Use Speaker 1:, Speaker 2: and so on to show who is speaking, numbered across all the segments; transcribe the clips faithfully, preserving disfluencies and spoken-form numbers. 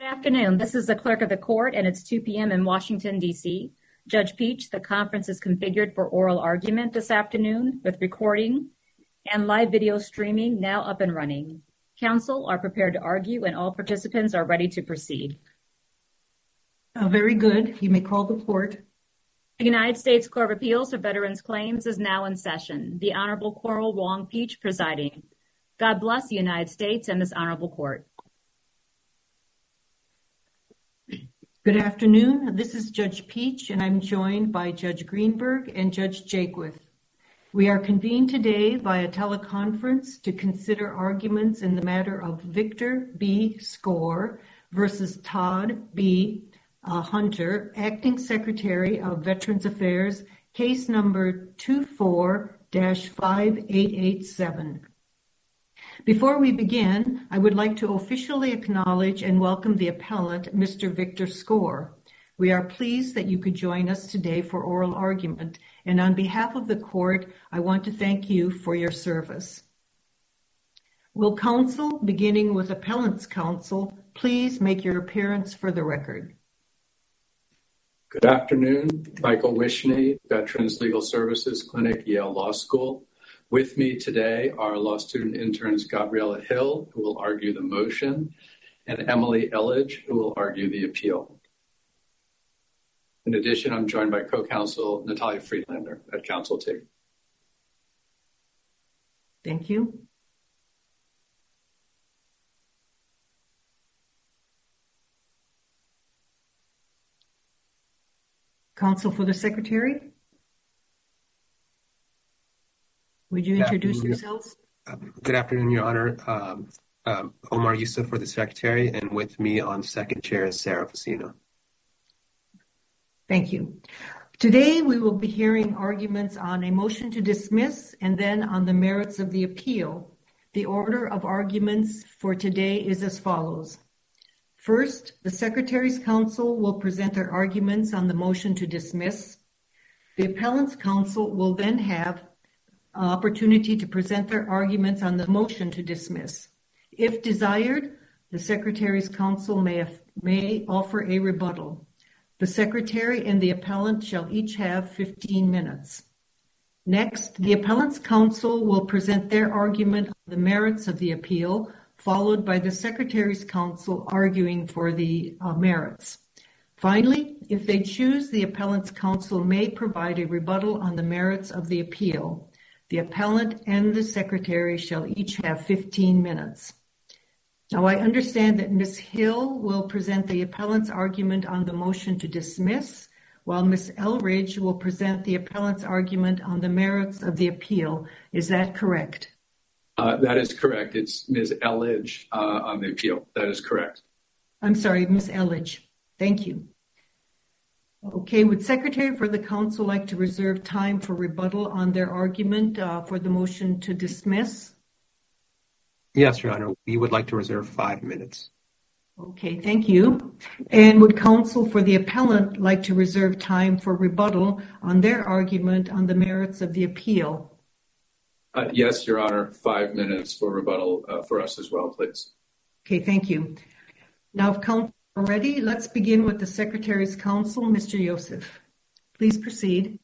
Speaker 1: Good afternoon. This is the clerk of the court, and it's two p.m. in Washington, D C Judge Peach, the conference is configured for oral argument this afternoon with recording and live video streaming now up and running. Counsel are prepared to argue, and all participants are ready to proceed.
Speaker 2: Uh, very good. You may call the court.
Speaker 1: The United States Court of Appeals for Veterans Claims is now in session. The Honorable Coral Wong Peach presiding. God bless the United States and this honorable court.
Speaker 2: Good afternoon. This is Judge Peach, and I'm joined by Judge Greenberg and Judge Jaquith. We are convened today via teleconference to consider arguments in the matter of Victor B. Score versus Todd B. Uh, Hunter, Acting Secretary of Veterans Affairs, case number two four dash five eight eight seven. Before we begin, I would like to officially acknowledge and welcome the appellant, Mister Victor Score. We are pleased that you could join us today for oral argument, and on behalf of the court, I want to thank you for your service. Will counsel, beginning with appellant's counsel, please make your appearance for the record.
Speaker 3: Good afternoon. Michael Wishney, Veterans Legal Services Clinic, Yale Law School. With me today are law student interns Gabriella Hill, who will argue the motion, and Emily Elledge, who will argue the appeal. In addition, I'm joined by co-counsel Natalia Friedlander at counsel table.
Speaker 2: Thank you. Counsel for the Secretary? Would you introduce yourselves?
Speaker 4: Good afternoon, Your Honor. Um, um, Omar Yusuf for the Secretary, and with me on second chair is Sarah Facino.
Speaker 2: Thank you. Today we will be hearing arguments on a motion to dismiss and then on the merits of the appeal. The order of arguments for today is as follows. First, the Secretary's counsel will present their arguments on the motion to dismiss. The appellant's counsel will then have opportunity to present their arguments on the motion to dismiss. If desired, the Secretary's counsel may, may offer a rebuttal. The Secretary and the appellant shall each have fifteen minutes. Next, the appellant's counsel will present their argument on the merits of the appeal, followed by the Secretary's counsel arguing for the uh, merits. Finally, if they choose, the appellant's counsel may provide a rebuttal on the merits of the appeal. The appellant and the Secretary shall each have fifteen minutes. Now, I understand that Miz Hill will present the appellant's argument on the motion to dismiss, while Miz Elridge will present the appellant's argument on the merits of the appeal. Is that correct?
Speaker 3: Uh, that is correct. It's Miz Elledge uh, on the appeal. That is correct.
Speaker 2: I'm sorry, Miz Elledge. Thank you. Okay, would Secretary for the Counsel like to reserve time for rebuttal on their argument uh, for the motion to dismiss?
Speaker 4: Yes, Your Honor. We would like to reserve five minutes.
Speaker 2: Okay, thank you. And would counsel for the appellant like to reserve time for rebuttal on their argument on the merits of the appeal?
Speaker 3: Uh, yes, Your Honor. Five minutes for rebuttal uh, for us as well, please.
Speaker 2: Okay, thank you. Now, if counsel are ready, let's begin with the Secretary's counsel, Mister Yosef. Please proceed.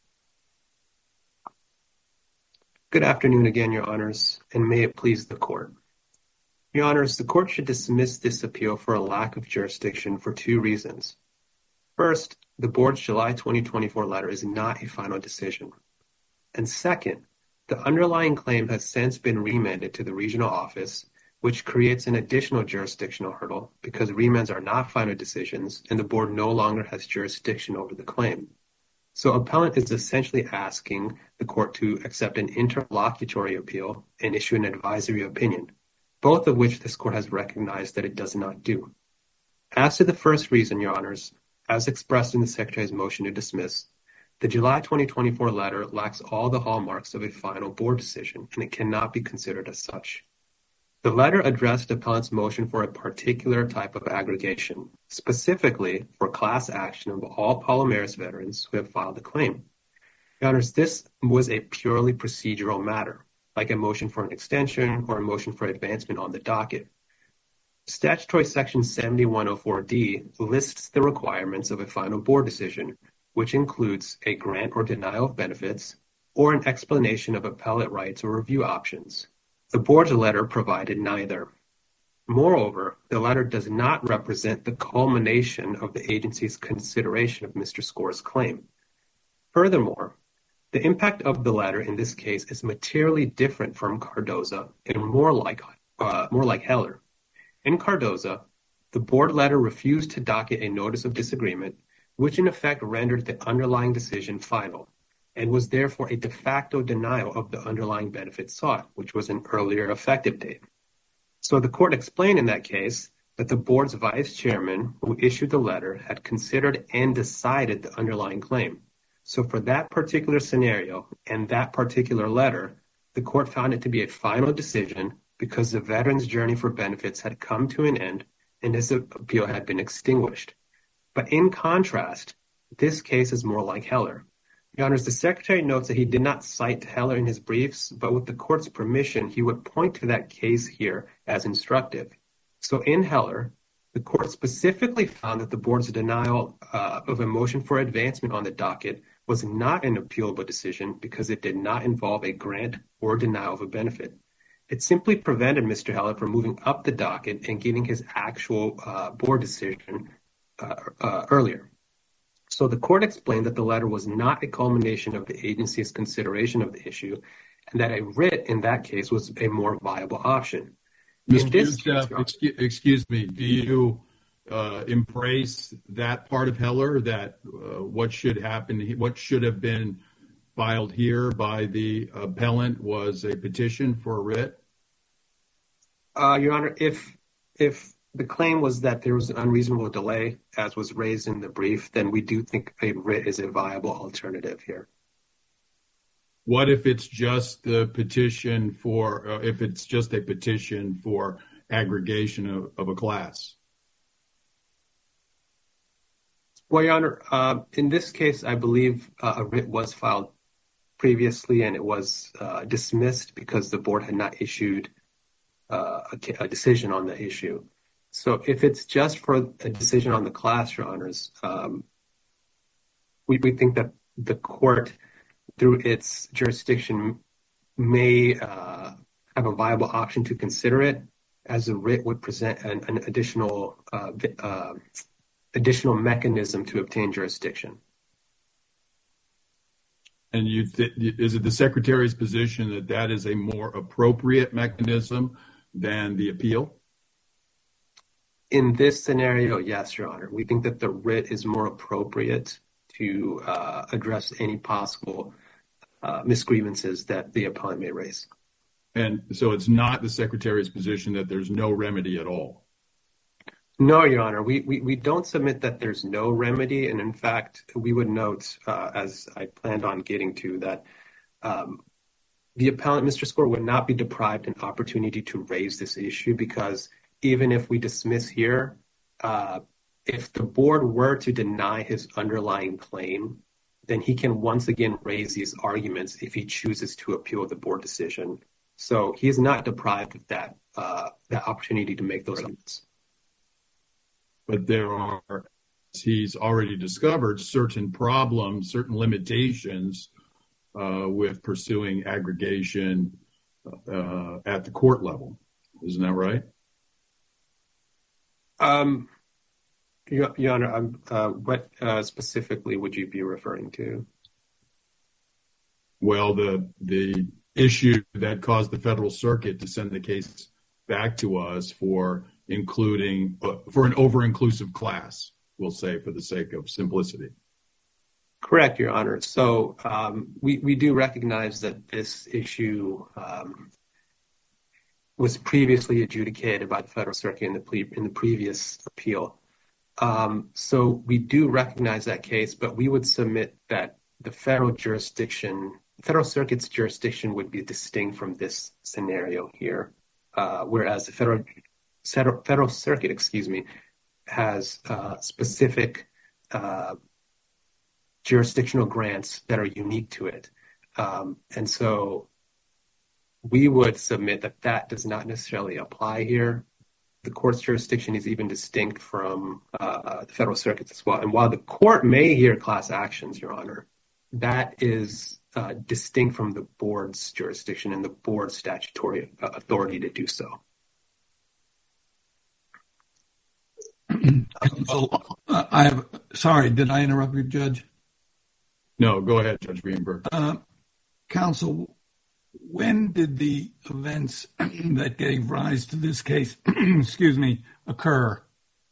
Speaker 4: Good afternoon again, Your Honors, and may it please the Court. Your Honors, the Court should dismiss this appeal for a lack of jurisdiction for two reasons. First, the Board's July twenty twenty-four letter is not a final decision. And second, the underlying claim has since been remanded to the regional office, which creates an additional jurisdictional hurdle because remands are not final decisions and the Board no longer has jurisdiction over the claim. So appellant is essentially asking the Court to accept an interlocutory appeal and issue an advisory opinion, both of which this Court has recognized that it does not do. As to the first reason, Your Honors, as expressed in the Secretary's motion to dismiss, the July twenty twenty-four letter lacks all the hallmarks of a final Board decision, and it cannot be considered as such. The letter addressed appellant's motion for a particular type of aggregation, specifically for class action of all Palomares veterans who have filed a claim. Your Honors, this was a purely procedural matter, like a motion for an extension or a motion for advancement on the docket. Statutory Section seventy-one oh four D lists the requirements of a final board decision, which includes a grant or denial of benefits or an explanation of appellate rights or review options. The board's letter provided neither. Moreover, the letter does not represent the culmination of the agency's consideration of Mister Score's claim. Furthermore, the impact of the letter in this case is materially different from Cardoza and more like, uh, more like Heller. In Cardoza, the board letter refused to docket a notice of disagreement, which in effect rendered the underlying decision final, and was therefore a de facto denial of the underlying benefit sought, which was an earlier effective date. So the court explained in that case that the board's vice chairman who issued the letter had considered and decided the underlying claim. So for that particular scenario and that particular letter, the court found it to be a final decision because the veteran's journey for benefits had come to an end and his appeal had been extinguished. But in contrast, this case is more like Heller. Your Honors, the Secretary notes that he did not cite Heller in his briefs, but with the court's permission, he would point to that case here as instructive. So in Heller, the court specifically found that the board's denial uh, of a motion for advancement on the docket was not an appealable decision because it did not involve a grant or denial of a benefit. It simply prevented Mister Heller from moving up the docket and getting his actual uh, board decision uh, uh, earlier. So the court explained that the letter was not a culmination of the agency's consideration of the issue and that a writ in that case was a more viable option.
Speaker 5: Mister Youssef, excuse, excuse me, do you uh, embrace that part of Heller, that uh, what should happen, what should have been filed here by the appellant was a petition for a writ?
Speaker 4: Uh, Your Honor, if if the claim was that there was an unreasonable delay, as was raised in the brief, then we do think a writ is a viable alternative here.
Speaker 5: What if it's just the petition for, uh, if it's just a petition for aggregation of, of a class?
Speaker 4: Well, Your Honor, uh, in this case, I believe uh, a writ was filed previously and it was uh, dismissed because the board had not issued uh, a, a decision on the issue. So if it's just for a decision on the class, Your Honors, um, we, we think that the court, through its jurisdiction, may uh, have a viable option to consider it, as a writ would present an, an additional uh, uh, additional mechanism to obtain jurisdiction.
Speaker 5: And you th- is it the Secretary's position that that is a more appropriate mechanism than the appeal?
Speaker 4: In this scenario, yes, Your Honor. We think that the writ is more appropriate to uh, address any possible uh, misgrievances that the appellant may raise.
Speaker 5: And so it's not the Secretary's position that there's no remedy at all?
Speaker 4: No, Your Honor. We, we, we don't submit that there's no remedy. And in fact, we would note, uh, as I planned on getting to, that um, the appellant, Mister Score, would not be deprived an opportunity to raise this issue because even if we dismiss here, uh, if the board were to deny his underlying claim, then he can once again raise these arguments if he chooses to appeal the board decision. So he is not deprived of that uh, that opportunity to make those arguments.
Speaker 5: But there are, as he's already discovered, certain problems, certain limitations uh, with pursuing aggregation uh, at the court level. Isn't that right?
Speaker 4: Um, Your, Your Honor, um, uh, what uh, specifically would you be referring to?
Speaker 5: Well, the the issue that caused the Federal Circuit to send the case back to us for including uh, for an over-inclusive class, we'll say for the sake of simplicity.
Speaker 4: Correct, Your Honor. So um, we, we do recognize that this issue um, was previously adjudicated by the Federal Circuit in the, pre- in the previous appeal. Um, so we do recognize that case, but we would submit that the federal jurisdiction, Federal Circuit's jurisdiction would be distinct from this scenario here, uh, whereas the Federal, Federal Federal Circuit, excuse me, has uh, specific uh, jurisdictional grants that are unique to it. Um, and so we would submit that that does not necessarily apply here. the court's jurisdiction is even distinct from uh, the federal circuits as well. And while the court may hear class actions, Your Honor, that is uh, distinct from the board's jurisdiction and the board's statutory uh, authority to do so.
Speaker 6: Counsel, uh, I have. Sorry, did I interrupt you, Judge?
Speaker 5: No, go ahead, Judge Greenberg.
Speaker 6: Uh, counsel, when did the events that gave rise to this case, excuse me, occur?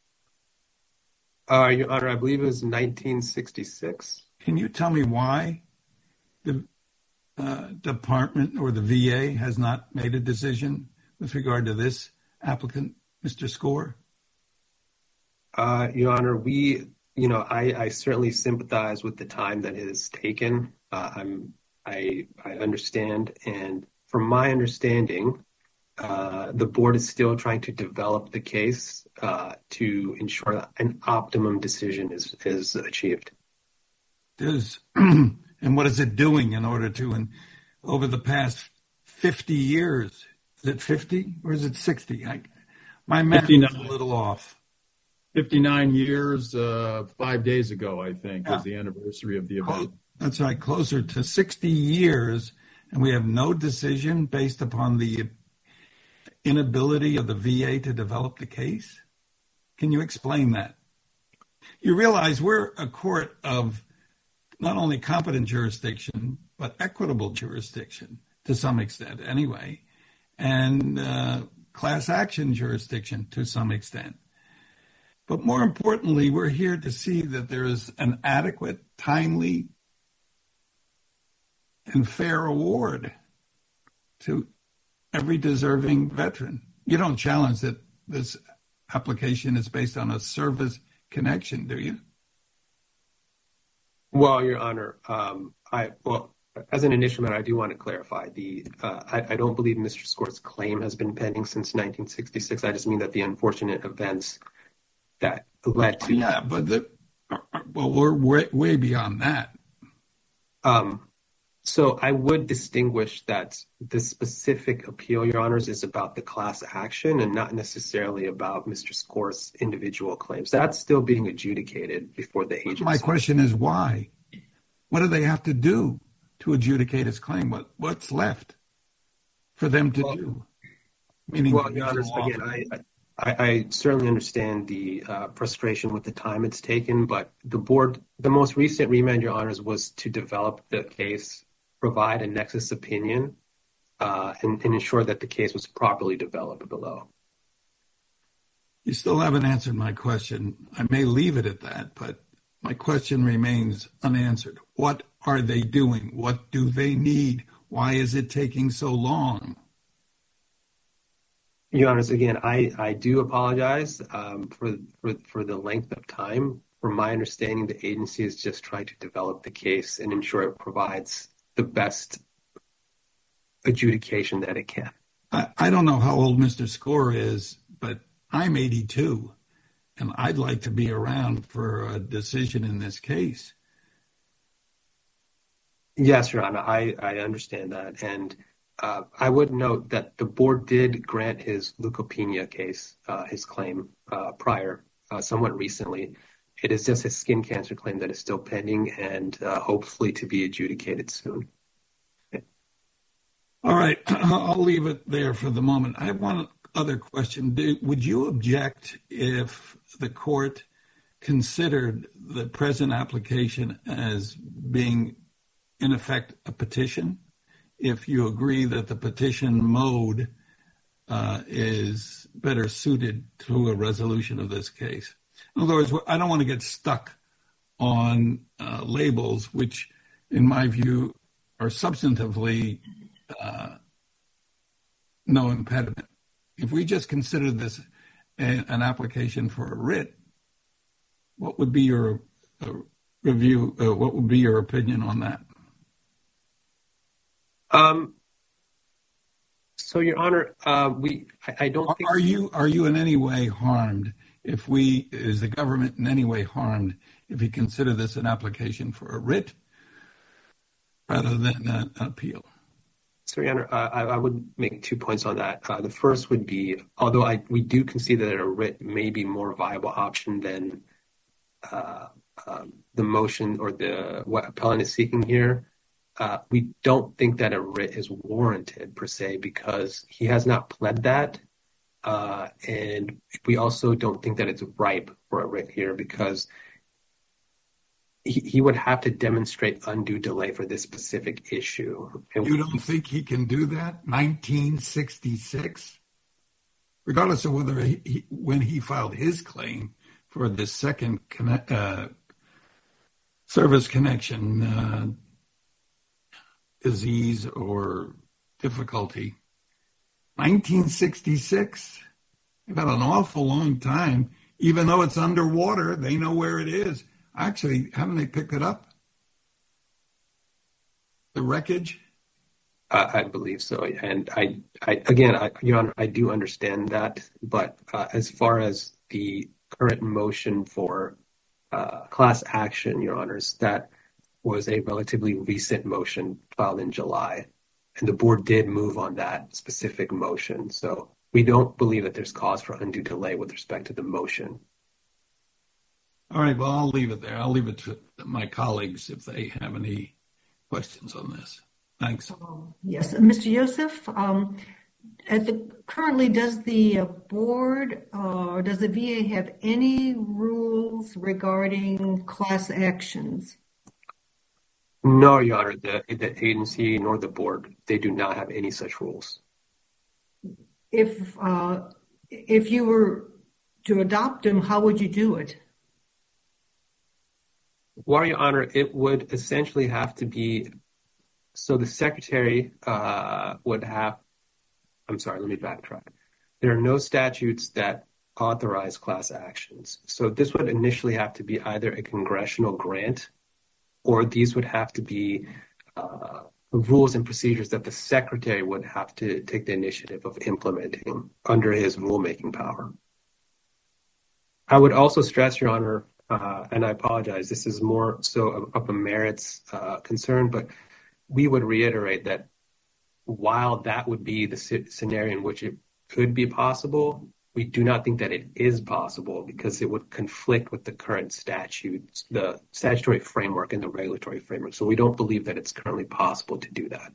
Speaker 4: Uh, Your Honor, I believe it was nineteen sixty-six.
Speaker 6: Can you tell me why the uh, department or the V A has not made a decision with regard to this applicant, Mister Score?
Speaker 4: Uh, Your Honor, we, you know, I, I certainly sympathize with the time that it has taken. Uh, I'm, I, I understand, and from my understanding, uh, the board is still trying to develop the case uh, to ensure that an optimum decision is is achieved.
Speaker 6: Does and what is it doing in order to, in, over the past fifty years? Is it fifty or is it sixty? I, my math is a little off.
Speaker 5: fifty-nine years, uh, five days ago, I think, yeah. was the anniversary of the event.
Speaker 6: That's right, closer to sixty years, and we have no decision based upon the inability of the V A to develop the case? Can you explain that? You realize we're a court of not only competent jurisdiction, but equitable jurisdiction to some extent anyway, and uh, class action jurisdiction to some extent. But more importantly, we're here to see that there is an adequate, timely, and fair award to every deserving veteran. You don't challenge that this application is based on a service connection, do you?
Speaker 4: Well, Your Honor, um, I well, as an initial matter, I do want to clarify the. Uh, I, I don't believe Mister Score's claim has been pending since nineteen sixty-six. I just mean that the unfortunate events that led to.
Speaker 6: Yeah, but the, well, we're way, way beyond that.
Speaker 4: Um. So I would distinguish that the specific appeal, Your Honors, is about the class action and not necessarily about Mister Score's individual claims. That's still being adjudicated before the agency.
Speaker 6: My question is why? What do they have to do to adjudicate his claim? What What's left for them to well, do? Meaning,
Speaker 4: well, Your Honors, again, I, I, I certainly understand the uh, frustration with the time it's taken, but the board, the most recent remand, Your Honors, was to develop the case, provide a nexus opinion, uh, and, and ensure that the case was properly developed below.
Speaker 6: You still haven't answered my question. I may leave it at that, but my question remains unanswered. What are they doing? What do they need? Why is it taking so long?
Speaker 4: Your Honors, again, I, I do apologize um, for, for, for the length of time. From my understanding, the agency is just trying to develop the case and ensure it provides the best adjudication that it can.
Speaker 6: I, I don't know how old Mister Score is, but I'm eighty-two, and I'd like to be around for a decision in this case.
Speaker 4: Yes, Your Honor, I, I understand that. And uh, I would note that the board did grant his leukopenia case, uh, his claim uh, prior, uh, somewhat recently. It is just his skin cancer claim that is still pending and uh, hopefully to be adjudicated soon.
Speaker 6: All right. I'll leave it there for the moment. I have one other question. Do, would you object if the court considered the present application as being, in effect, a petition? If you agree that the petition mode uh, is better suited to a resolution of this case? In other words, I don't want to get stuck on uh, labels, which, in my view, are substantively uh, no impediment. If we just consider this a, an application for a writ, what would be your uh, review? Uh, what would be your opinion on that?
Speaker 4: Um. So, Your Honor, uh, we I, I don't.
Speaker 6: Are,
Speaker 4: think...
Speaker 6: are you are you in any way harmed? If we, is the government in any way harmed if we consider this an application for a writ rather than an appeal?
Speaker 4: So, Your Honor, uh, I, I would make two points on that. Uh, the first would be, although I we do concede that a writ may be more viable option than uh, um, the motion or the what appellant is seeking here, uh, we don't think that a writ is warranted per se because he has not pled that, uh, and we also don't think that it's ripe for a writ here because He, he would have to demonstrate undue delay for this specific issue. And
Speaker 6: you don't think he can do that? nineteen sixty-six? Regardless of whether he, he, when he filed his claim for the second connect, uh, service connection uh, disease or difficulty, nineteen sixty-six? They've had an awful long time. Even though it's underwater, they know where it is. Actually, haven't they picked it up? The wreckage?
Speaker 4: Uh, I believe so. And I, I again, I, Your Honor, I do understand that. But uh, as far as the current motion for uh, class action, Your Honors, that was a relatively recent motion filed in July. And the board did move on that specific motion. So we don't believe that there's cause for undue delay with respect to the motion.
Speaker 6: All right, well, I'll leave it there. I'll leave it to my colleagues if they have any questions on this. Thanks.
Speaker 2: Um, yes, Mister Youssef, um, at the, currently does the uh, board uh, or does the V A have any rules regarding class actions?
Speaker 4: No, Your Honor, the, the agency nor the board, they do not have any such rules.
Speaker 2: If, uh, if you were to adopt them, how would you do it?
Speaker 4: Well, Your Honor, it would essentially have to be, so the secretary uh, would have, I'm sorry, let me backtrack. There are no statutes that authorize class actions. So this would initially have to be either a congressional grant or these would have to be uh, rules and procedures that the secretary would have to take the initiative of implementing under his rulemaking power. I would also stress, Your Honor, Uh, and I apologize, this is more so of, of a merits uh, concern, but we would reiterate that while that would be the scenario in which it could be possible, we do not think that it is possible because it would conflict with the current statutes, the statutory framework and the regulatory framework. So we don't believe that it's currently possible to do that.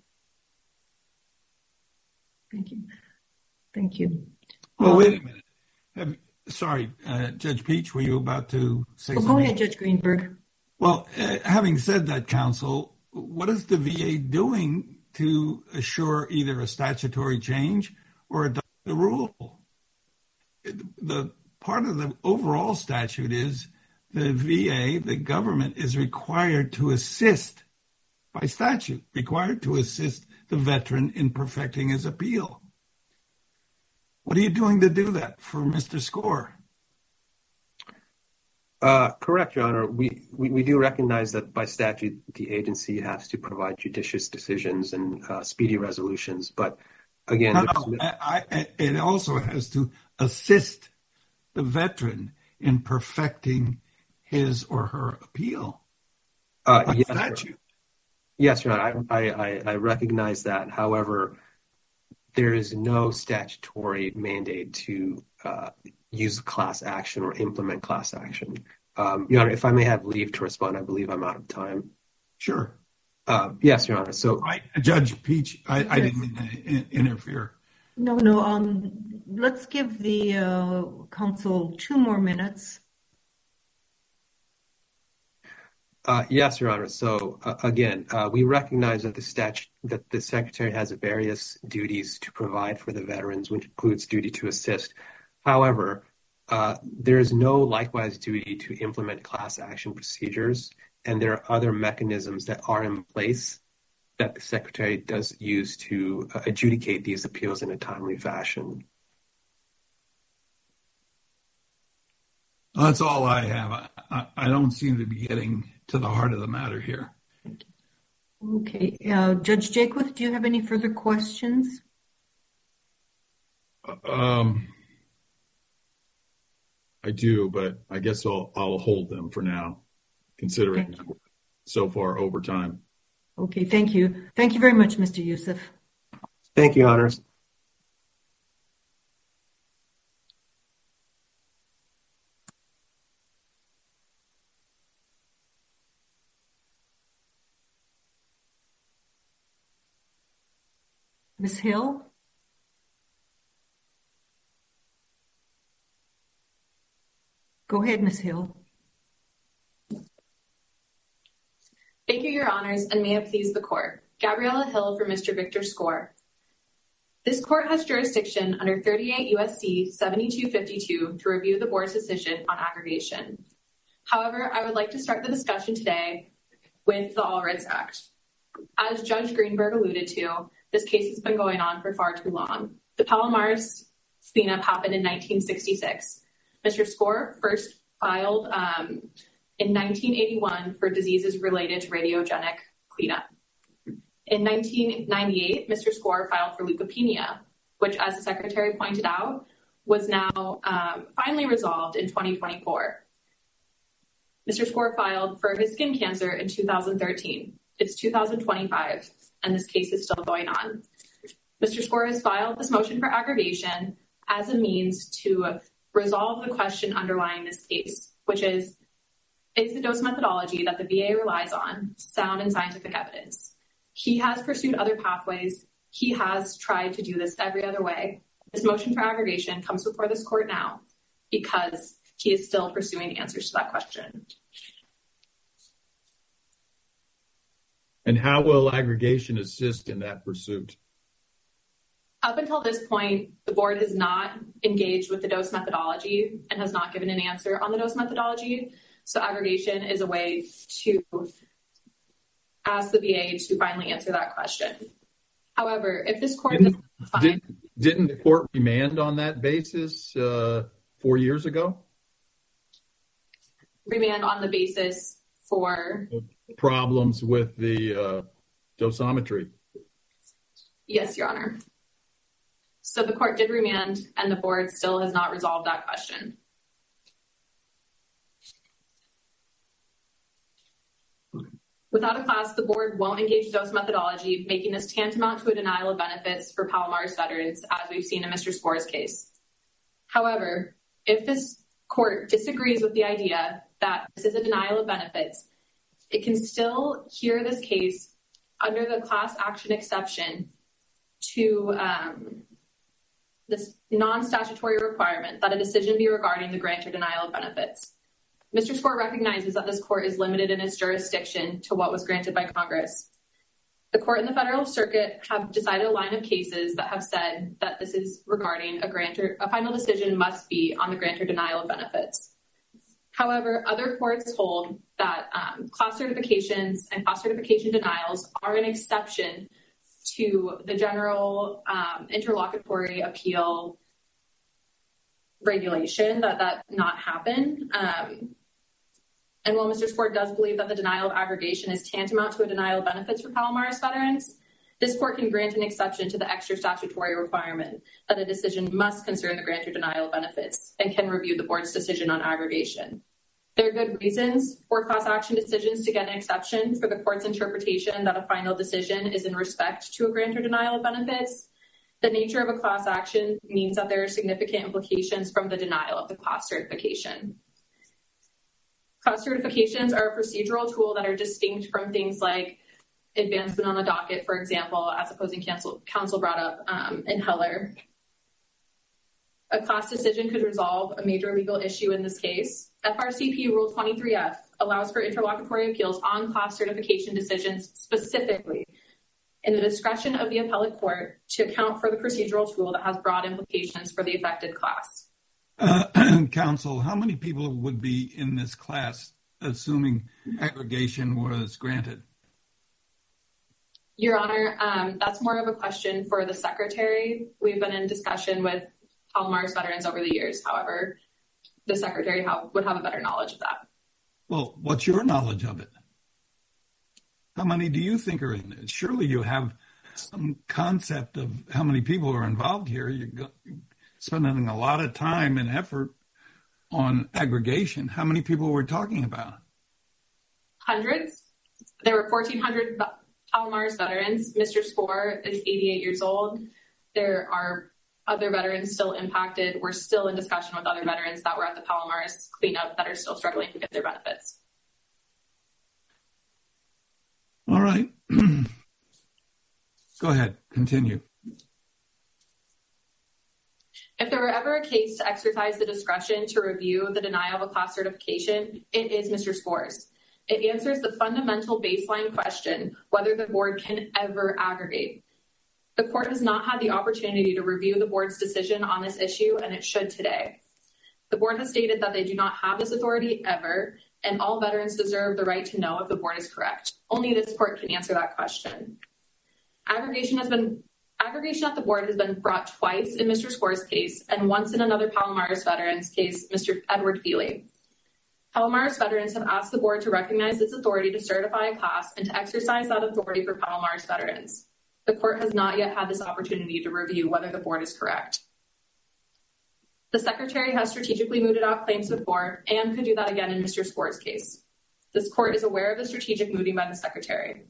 Speaker 2: Thank you. Thank you.
Speaker 6: Well,
Speaker 2: um,
Speaker 6: wait a minute. Have, Sorry, uh, Judge Peach, were you about to say
Speaker 2: well,
Speaker 6: something?
Speaker 2: Go ahead, Judge Greenberg.
Speaker 6: Well, uh, having said that, counsel, what is the V A doing to assure either a statutory change or adopt the rule? The part of the overall statute is the V A, the government, is required to assist, by statute, required to assist the veteran in perfecting his appeal. What are you doing to do that for Mister Score?
Speaker 4: Uh, correct, Your Honor. We, we, we do recognize that by statute, the agency has to provide judicious decisions and uh, speedy resolutions. But again,
Speaker 6: no, no, I, I, it also has to assist the veteran in perfecting his or her appeal.
Speaker 4: Uh,
Speaker 6: by
Speaker 4: yes,
Speaker 6: statute.
Speaker 4: Yes, Your Honor. I, I, I recognize that. However, there is no statutory mandate to uh, use class action or implement class action. Um, Your Honor, if I may have leave to respond, I believe I'm out of time.
Speaker 6: Sure.
Speaker 4: Uh, yes, Your Honor. So,
Speaker 6: right. Judge Peach, I,
Speaker 2: yes.
Speaker 6: I didn't mean to interfere.
Speaker 2: No, no. Um, let's give the uh, counsel two more minutes.
Speaker 4: Uh, yes, Your Honor. So uh, again, uh, we recognize that the statute that the Secretary has various duties to provide for the veterans, which includes duty to assist. However, uh, there is no likewise duty to implement class action procedures, and there are other mechanisms that are in place that the Secretary does use to uh, adjudicate these appeals in a timely fashion.
Speaker 6: Well, that's all I have. I, I, I don't seem to be getting to the heart of the matter here.
Speaker 2: Okay. Uh, Judge Jaquith, do you have any further questions?
Speaker 5: Um, I do, but I guess I'll, I'll hold them for now, considering so far over time.
Speaker 2: Okay, thank you. Thank you very much, Mister Youssef.
Speaker 4: Thank you, Your Honors.
Speaker 2: Miz Hill? Go ahead, Miz Hill.
Speaker 7: Thank you, Your Honors, and may it please the Court. Gabriella Hill for Mister Victor Skor. This Court has jurisdiction under thirty-eight U S C seventy-two fifty-two to review the Board's decision on aggregation. However, I would like to start the discussion today with the All Writs Act. As Judge Greenberg alluded to, this case has been going on for far too long. The Palomares cleanup happened in nineteen sixty-six. Mister Skor first filed um, in nineteen eighty-one for diseases related to radiogenic cleanup. In nineteen ninety-eight, Mister Skor filed for leukopenia, which, as the Secretary pointed out, was now um, finally resolved in twenty twenty-four. Mister Skor filed for his skin cancer in two thousand thirteen. It's two thousand twenty-five, and this case is still going on. Mister Skor has filed this motion for aggregation as a means to resolve the question underlying this case, which is, is the dose methodology that the V A relies on sound and scientific evidence? He has pursued other pathways. He has tried to do this every other way. This motion for aggregation comes before this Court now because he is still pursuing answers to that question.
Speaker 5: And how will aggregation assist in that pursuit?
Speaker 7: Up until this point, the Board has not engaged with the dose methodology and has not given an answer on the dose methodology. So aggregation is a way to ask the V A to finally answer that question. However, if this Court
Speaker 5: didn't,
Speaker 7: does find...
Speaker 5: Didn't, didn't the Court remand on that basis uh, four years ago?
Speaker 7: Remand on the basis for...
Speaker 5: Problems with the uh, dosimetry.
Speaker 7: Yes, Your Honor. So the Court did remand, and the Board still has not resolved that question. Without a class, the Board won't engage dose methodology, making this tantamount to a denial of benefits for Palomares veterans, as we've seen in Mister Skor's case. However, if this Court disagrees with the idea that this is a denial of benefits, it can still hear this case under the class action exception to um, this non-statutory requirement that a decision be regarding the grant or denial of benefits. Mister Skor recognizes that this Court is limited in its jurisdiction to what was granted by Congress. The Court and the Federal Circuit have decided a line of cases that have said that this is regarding a grant or a final decision must be on the grant or denial of benefits. However, other courts hold that um, class certifications and class certification denials are an exception to the general um, interlocutory appeal regulation that that not happen. Um, and while Mister Skor does believe that the denial of aggregation is tantamount to a denial of benefits for Palomares veterans, this Court can grant an exception to the extra statutory requirement that a decision must concern the grant or denial of benefits and can review the Board's decision on aggregation. There are good reasons for class action decisions to get an exception for the Court's interpretation that a final decision is in respect to a grant or denial of benefits. The nature of a class action means that there are significant implications from the denial of the class certification. Class certifications are a procedural tool that are distinct from things like advancement on the docket, for example, as opposing counsel, counsel brought up um, in Heller. A class decision could resolve a major legal issue in this case. F R C P Rule twenty-three F allows for interlocutory appeals on class certification decisions specifically in the discretion of the appellate court to account for the procedural tool that has broad implications for the affected class.
Speaker 6: Uh, counsel, how many people would be in this class, assuming aggregation was granted?
Speaker 7: Your Honor, um, that's more of a question for the Secretary. We've been in discussion with Palomares veterans over the years. However, the Secretary have, would have a better knowledge of that.
Speaker 6: Well, what's your knowledge of it? How many do you think are in it? Surely you have some concept of how many people are involved here. You're spending a lot of time and effort on aggregation. How many people we're talking about?
Speaker 7: Hundreds. There were fourteen hundred Palomares veterans. Mister Skor is eighty-eight years old. There are other veterans still impacted. We're still in discussion with other veterans that were at the Palomares cleanup that are still struggling to get their benefits.
Speaker 6: All right. Go ahead. Continue.
Speaker 7: If there were ever a case to exercise the discretion to review the denial of a class certification, it is Mister Skor's. It answers the fundamental baseline question whether the board can ever aggregate. The court has not had the opportunity to review the board's decision on this issue, and it should today. The board has stated that they do not have this authority ever, and all veterans deserve the right to know if the board is correct. Only this court can answer that question. Aggregation has been aggregation at the board has been brought twice in Mister Skor's case and once in another Palomares veteran's case, Mister Edward Feely. Palomares veterans have asked the board to recognize its authority to certify a class and to exercise that authority for Palomares veterans. The court has not yet had this opportunity to review whether the board is correct. The Secretary has strategically mooted out claims before and could do that again in Mister Skor's case. This court is aware of the strategic mooting by the Secretary.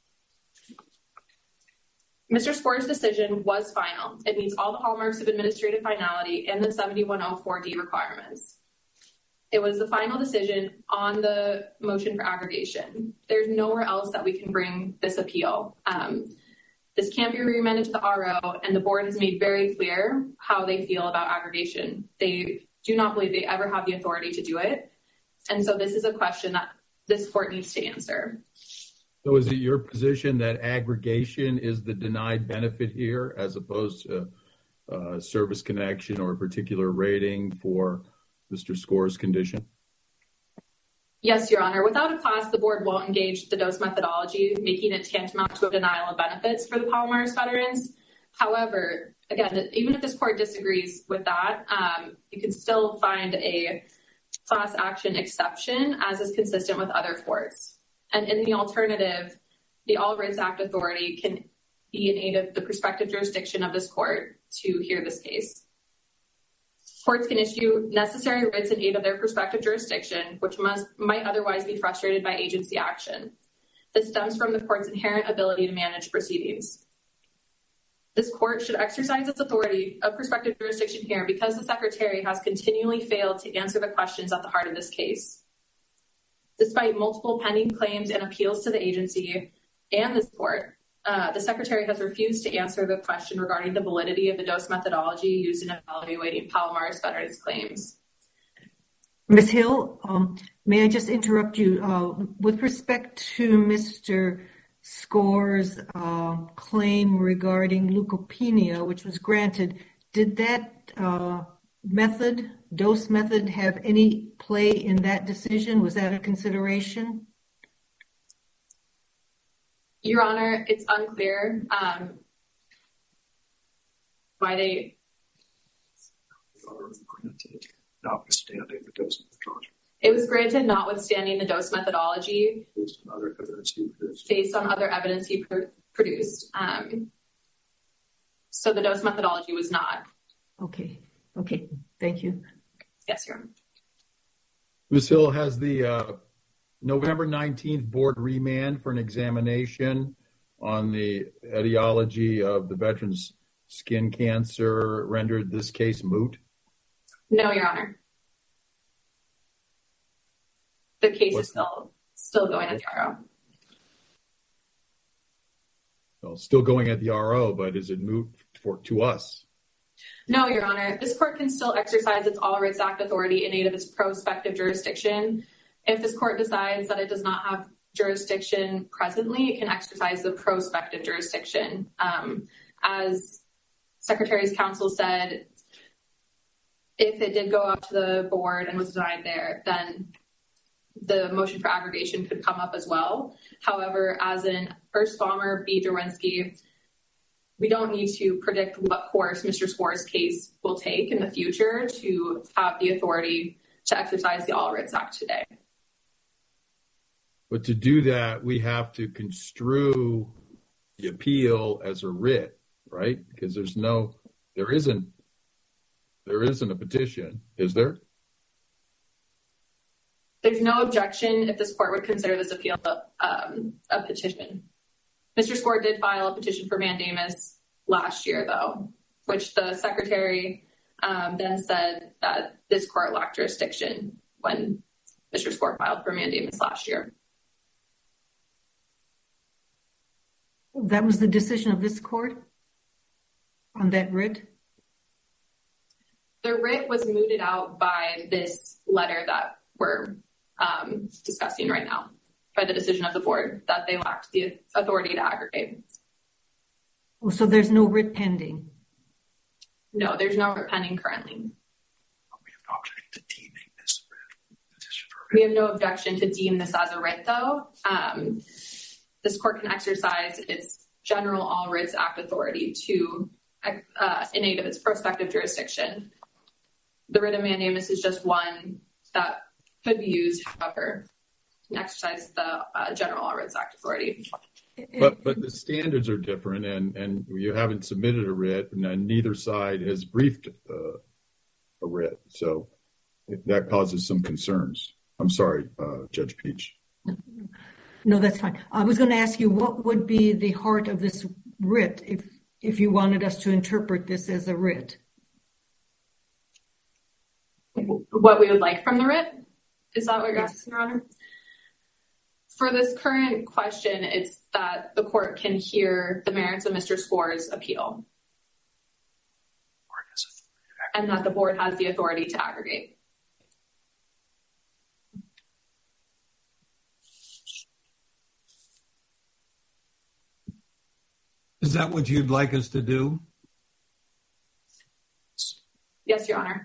Speaker 7: Mister Skor's decision was final. It meets all the hallmarks of administrative finality and the seventy-one oh four D requirements. It was the final decision on the motion for aggregation. There's nowhere else that we can bring this appeal. Um, this can't be remanded to the R O, and the board has made very clear how they feel about aggregation. They do not believe they ever have the authority to do it. And so this is a question that this court needs to answer.
Speaker 5: So is it your position that aggregation is the denied benefit here as opposed to uh, service connection or a particular rating for Mister Skor's condition?
Speaker 7: Yes, Your Honor. Without a class, the board won't engage the dose methodology, making it tantamount to a denial of benefits for the Palomares veterans. However, again, even if this court disagrees with that, um, you can still find a class action exception as is consistent with other courts. And in the alternative, the All Writs Act authority can be in aid of the prospective jurisdiction of this court to hear this case. Courts can issue necessary writs in aid of their prospective jurisdiction, which must might otherwise be frustrated by agency action. This stems from the court's inherent ability to manage proceedings. This court should exercise its authority of prospective jurisdiction here because the Secretary has continually failed to answer the questions at the heart of this case. Despite multiple pending claims and appeals to the agency and this court, uh, the Secretary has refused to answer the question regarding the validity of the dose methodology used in evaluating Palomares veterans' claims.
Speaker 2: Miz Hill, um, may I just interrupt you? Uh, with respect to Mister Skor's uh, claim regarding leukopenia, which was granted, did that uh, method, dose method, have any play in that decision? Was that a consideration?
Speaker 7: Your Honor, it's unclear um, why they...
Speaker 3: Notwithstanding the dose methodology.
Speaker 7: It was granted notwithstanding the dose methodology
Speaker 3: Based on other evidence he produced.
Speaker 7: based on other evidence he pr- produced. Um, so the dose methodology was not.
Speaker 2: Okay, okay, thank you.
Speaker 7: Yes, Your Honor.
Speaker 5: Miz Hill, has the uh, November nineteenth board remand for an examination on the etiology of the veteran's skin cancer rendered this case moot?
Speaker 7: No, Your Honor. The case
Speaker 5: What's
Speaker 7: is still still going at the R O.
Speaker 5: Well, still going at the R O, but is it moot for to us?
Speaker 7: No, Your Honor. This court can still exercise its All Writs Act authority in aid of its prospective jurisdiction. If this court decides that it does not have jurisdiction presently, it can exercise the prospective jurisdiction. Um, as Secretary's counsel said, if it did go up to the board and was denied there, then the motion for aggregation could come up as well. However, as in Erstbommer v. Derwinski, we don't need to predict what course Mister Skor's case will take in the future to have the authority to exercise the All Writs Act today.
Speaker 5: But to do that, we have to construe the appeal as a writ, right? Because there's no, there isn't, there isn't a petition, is there?
Speaker 7: There's no objection if this court would consider this appeal um, a petition. Mister Score did file a petition for mandamus last year, though, which the secretary um, then said that this court lacked jurisdiction when Mister Score filed for mandamus last year.
Speaker 2: That was the decision of this court on that writ?
Speaker 7: The writ was mooted out by this letter that we're um, discussing right now, by the decision of the board that they lacked the authority to aggregate.
Speaker 2: Oh, so there's no writ pending?
Speaker 7: No, there's no writ pending currently.
Speaker 3: We have no objection to deeming this writ petition for
Speaker 7: writ. We have no objection to deem this as a writ, though. Um, this court can exercise its General All Writs Act authority to uh, in aid of its prospective jurisdiction. The writ of mandamus is just one that could be used, however, to exercise the uh, General All Writs Act authority.
Speaker 5: But but the standards are different, and, and you haven't submitted a writ, and neither side has briefed uh, a writ. So that causes some concerns. I'm sorry, uh, Judge Peach.
Speaker 2: No, that's fine. I was going to ask you, what would be the heart of this writ if if you wanted us to interpret this as a writ?
Speaker 7: What we would like from the writ? Is that what you're asking, Your Honor? For this current question, it's that the court can hear the merits of Mister Score's appeal, and that the board has the authority to aggregate.
Speaker 6: Is that what you'd like us to do?
Speaker 7: Yes, Your Honor.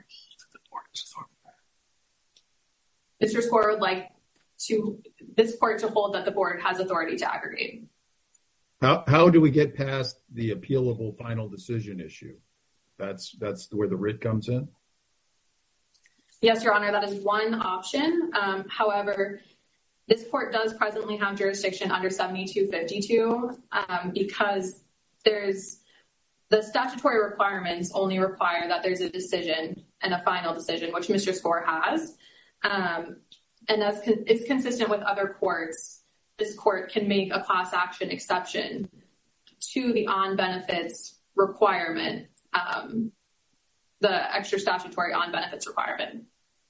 Speaker 7: Mister Score would like to this court to hold that the board has authority to aggregate.
Speaker 5: How how do we get past the appealable final decision issue? That's that's where the writ comes in?
Speaker 7: Yes, Your Honor, that is one option. Um, however, this court does presently have jurisdiction under seventy-two fifty-two um, because there's the statutory requirements only require that there's a decision and a final decision, which Mister Score has. Um, and as con- is consistent with other courts, this court can make a class action exception to the on-benefits requirement, um, the extra statutory on-benefits requirement.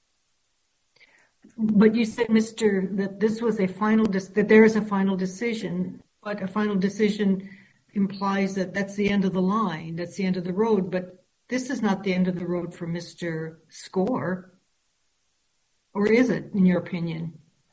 Speaker 2: But you said, Mister, that this was a final, de- that there is a final decision, but a final decision implies that that's the end of the line, that's the end of the road. But this is not the end of the road for Mister Score. Or is it, in your opinion?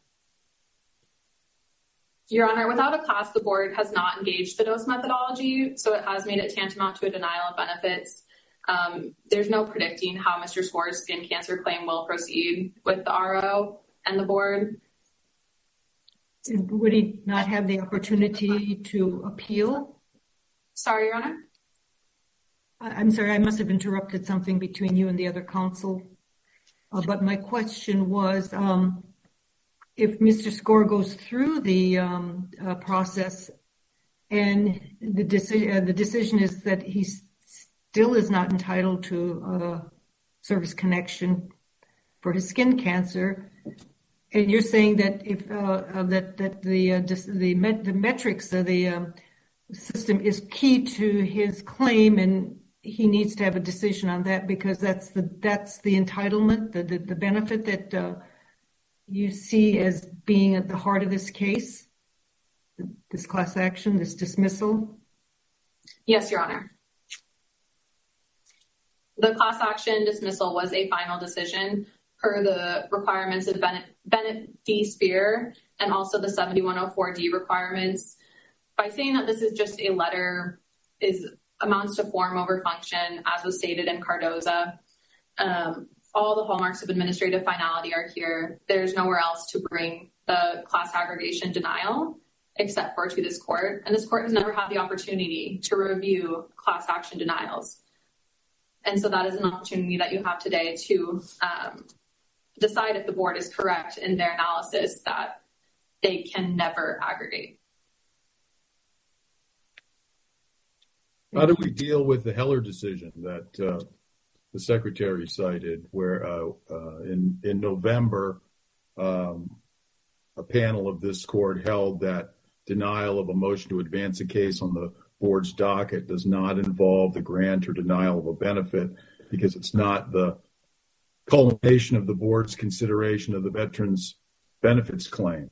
Speaker 7: Your Honor, without a class, the board has not engaged the dose methodology, so it has made it tantamount to a denial of benefits. Um, there's no predicting how Mister Score's skin cancer claim will proceed with the R O and the board.
Speaker 2: Would he not have the opportunity to appeal?
Speaker 7: Sorry, Your Honor?
Speaker 2: I'm sorry, I must have interrupted something between you and the other counsel. Uh, but my question was, um, if Mister Score goes through the um, uh, process and the, deci- uh, the decision is that he still is not entitled to uh, service connection for his skin cancer, and you're saying that if uh, uh, that that the uh, dis- the, met- the metrics of the um, system is key to his claim, and he needs to have a decision on that because that's the that's the entitlement, the the, the benefit that uh, you see as being at the heart of this case, this class action, this dismissal?
Speaker 7: Yes, Your Honor. The class action dismissal was a final decision per the requirements of Bennett, Bennett v. Spear and also the seventy-one oh four D requirements. By saying that this is just a letter is amounts to form over function, as was stated in Cardoza. Um, all the hallmarks of administrative finality are here. There's nowhere else to bring the class aggregation denial except for to this court. And this court has never had the opportunity to review class action denials. And so that is an opportunity that you have today to um, decide if the board is correct in their analysis that they can never aggregate.
Speaker 5: How do we deal with the Heller decision that uh, the secretary cited, where uh, uh, in in November, um, a panel of this court held that denial of a motion to advance a case on the board's docket does not involve the grant or denial of a benefit because it's not the culmination of the board's consideration of the veteran's benefits claim?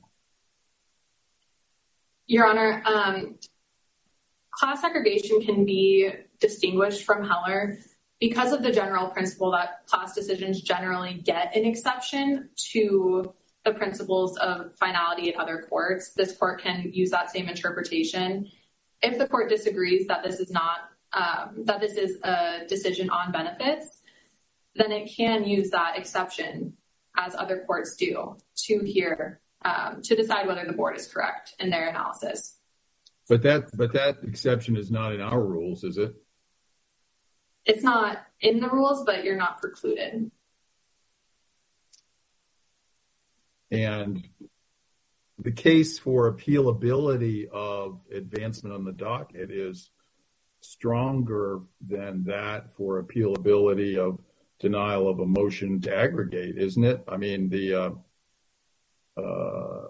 Speaker 7: Your Honor, um, class segregation can be distinguished from Heller because of the general principle that class decisions generally get an exception to the principles of finality at other courts. This court can use that same interpretation. If the court disagrees that this is not, um, that this is a decision on benefits, then it can use that exception, as other courts do, to hear, um, to decide whether the board is correct in their analysis.
Speaker 5: But that, but that exception is not in our rules, is it?
Speaker 7: It's not in the rules, but you're not precluded.
Speaker 5: And the case for appealability of advancement on the docket is stronger than that for appealability of denial of a motion to aggregate, isn't it? I mean, the uh, uh,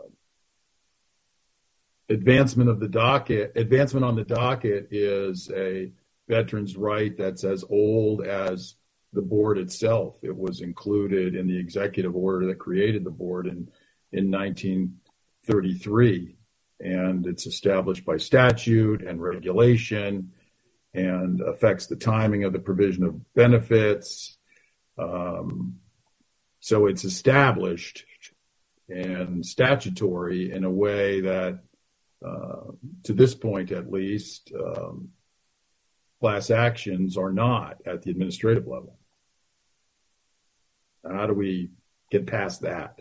Speaker 5: advancement of the docket, advancement on the docket is a veteran's right that's as old as the board itself. It was included in the executive order that created the board in, in nineteen thirty-three. And it's established by statute and regulation and affects the timing of the provision of benefits. Um, so it's established and statutory in a way that, uh, to this point at least, um, class actions are not at the administrative level. How do we get past that?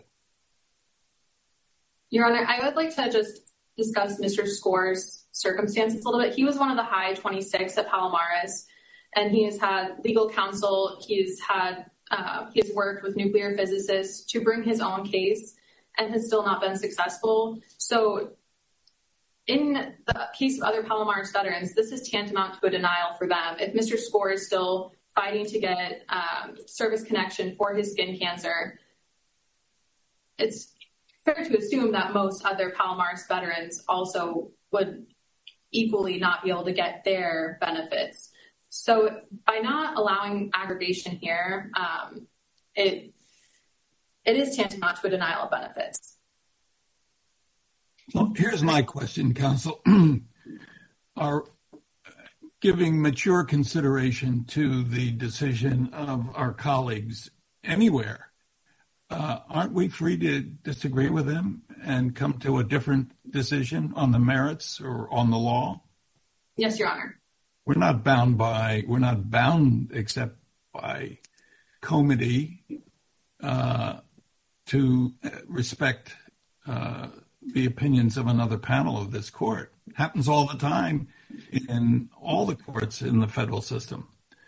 Speaker 7: Your Honor, I would like to just discuss Mister Score's circumstances a little bit. He was one of the high twenty-six at Palomares, and he has had legal counsel. He's had uh, he has worked with nuclear physicists to bring his own case and has still not been successful. So in the case of other Palomares veterans, this is tantamount to a denial for them. If Mister Score is still fighting to get um, service connection for his skin cancer, it's fair to assume that most other Palomares veterans also would equally not be able to get their benefits. So by not allowing aggregation here, um, it it is tantamount to a denial of benefits.
Speaker 6: Well, here's my question, counsel. Are giving mature consideration to the decision of our colleagues anywhere, uh, aren't we free to disagree with them and come to a different decision on the merits or on the law?
Speaker 7: Yes, Your Honor.
Speaker 6: We're not bound by, we're not bound except by comity uh, to respect uh, the opinions of another panel of this court. It happens all the time in all the courts in the federal system.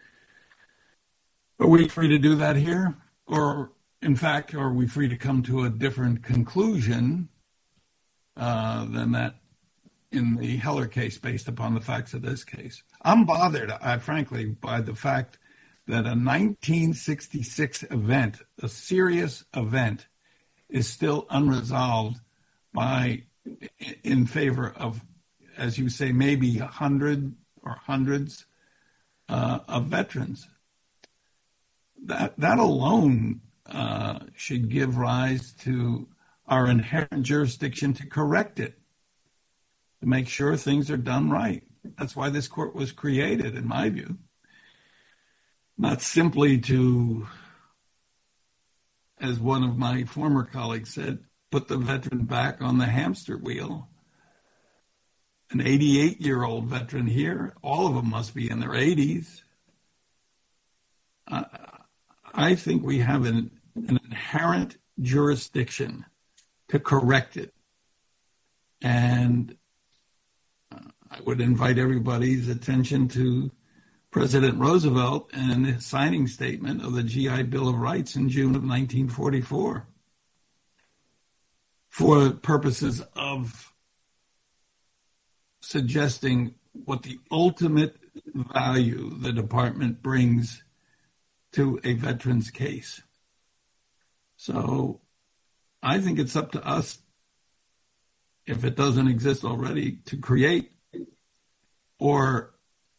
Speaker 6: Are we free to do that here? Or, in fact, are we free to come to a different conclusion uh, than that in the Heller case based upon the facts of this case? I'm bothered, I, frankly, by the fact that a nineteen sixty-six event, a serious event, is still unresolved by, in favor of, as you say, maybe a hundred or hundreds uh, of veterans. That that alone uh, should give rise to our inherent jurisdiction to correct it, to make sure things are done right. That's why this court was created, in my view. Not simply to, as one of my former colleagues said, put the veteran back on the hamster wheel. An eighty-eight-year-old veteran here, all of them must be in their eighties. Uh, I think we have an, an inherent jurisdiction to correct it. And uh, I would invite everybody's attention to President Roosevelt and his signing statement of the G I Bill of Rights in June of nineteen forty-four for purposes of suggesting what the ultimate value the department brings to a veteran's case. So I think it's up to us if it doesn't exist already, to create or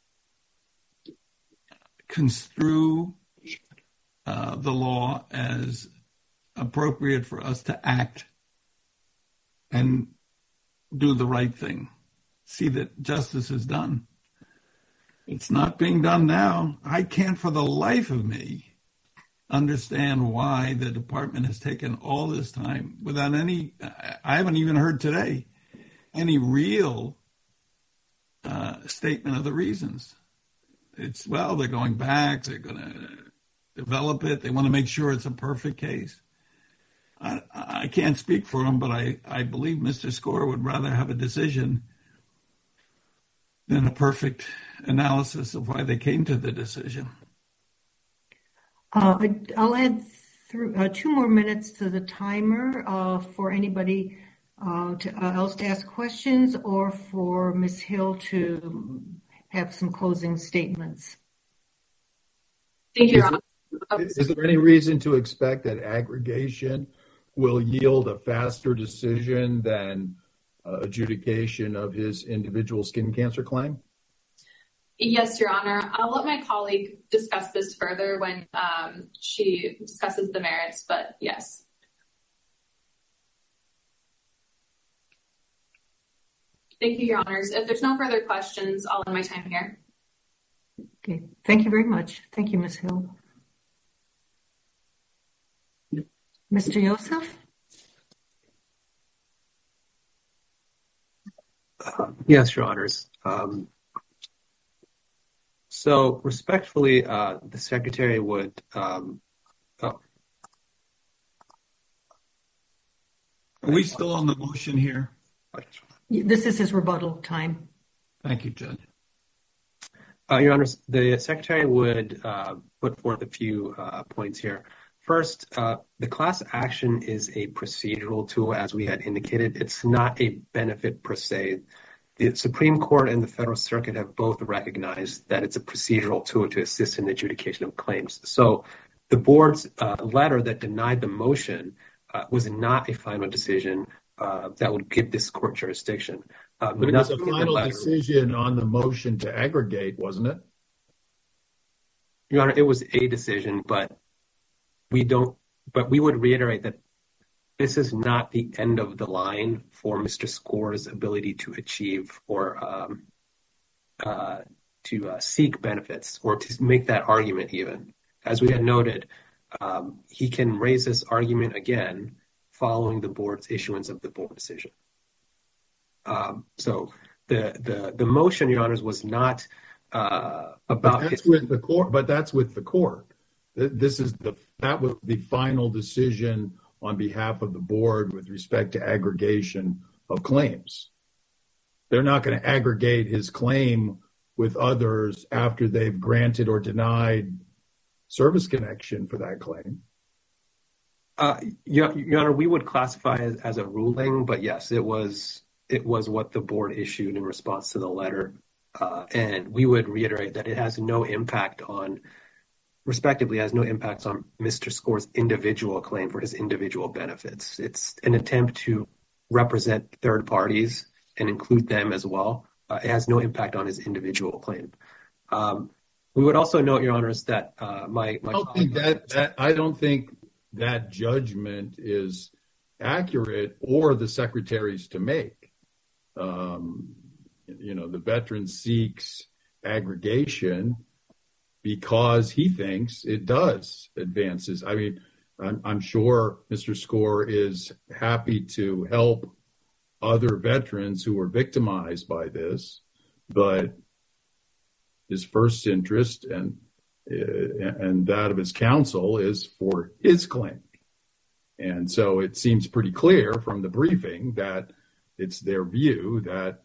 Speaker 6: construe uh, the law as appropriate for us to act and do the right thing, see that justice is done. It's not being done now. I can't for the life of me understand why the department has taken all this time without any, I haven't even heard today, any real uh, statement of the reasons. It's, well, they're going back, they're going to develop it, they want to make sure it's a perfect case. I, I can't speak for him, but I, I believe Mister Score would rather have a decision than a perfect analysis of why they came to the decision.
Speaker 2: Uh, I'll add through, uh, two more minutes to the timer uh, for anybody uh, to, uh, else to ask questions or for Miz Hill to have some closing statements.
Speaker 7: Thank you,
Speaker 5: Is
Speaker 7: Ron.
Speaker 5: there, is there any reason to expect that aggregation will yield a faster decision than uh, adjudication of his individual skin cancer claim?
Speaker 7: Yes, Your Honor. I'll let my colleague discuss this further when um, she discusses the merits, but yes. Thank you, Your Honors. If there's no further questions, I'll end my time here.
Speaker 2: Okay, thank you very much. Thank you, Miz Hill. Mister Yosef?
Speaker 4: Uh, yes, Your Honors. Um, so respectfully, uh, the Secretary would... Um, oh.
Speaker 6: Are we still on the motion here?
Speaker 2: This is his rebuttal time.
Speaker 6: Thank you, Judge.
Speaker 4: Uh, Your Honors, the Secretary would uh, put forth a few uh, points here. First, uh, the class action is a procedural tool, as we had indicated. It's not a benefit per se. The Supreme Court and the Federal Circuit have both recognized that it's a procedural tool to assist in the adjudication of claims. So the board's uh, letter that denied the motion uh, was not a final decision uh, that would give this court jurisdiction. Uh,
Speaker 5: but it was a final decision on the motion to aggregate, wasn't it?
Speaker 4: Your Honor, it was a decision, but we don't, but we would reiterate that this is not the end of the line for Mister Score's ability to achieve or um, uh, to uh, seek benefits or to make that argument even. As we had noted, um, he can raise this argument again following the board's issuance of the board decision. Um, so the, the the motion, Your Honors, was not uh, about.
Speaker 5: But that's his- with the court. But that's with the court. This is the that was the final decision on behalf of the board with respect to aggregation of claims. They're not going to aggregate his claim with others after they've granted or denied service connection for that claim.
Speaker 4: Uh, Your, Your Honor, we would classify it as a ruling, but yes, it was it was what the board issued in response to the letter, uh, and we would reiterate that it has no impact on. Respectively, has no impacts on Mister Score's individual claim for his individual benefits. It's an attempt to represent third parties and include them as well. Uh, it has no impact on his individual claim. Um, we would also note, Your Honors, that uh, my, my
Speaker 5: I don't think that, that I don't think that judgment is accurate or the Secretary's to make. Um, you know, the veteran seeks aggregation because he thinks it does advances. I mean, I'm, I'm sure Mister Score is happy to help other veterans who were victimized by this, but his first interest and uh, and that of his counsel is for his claim. And so it seems pretty clear from the briefing that it's their view that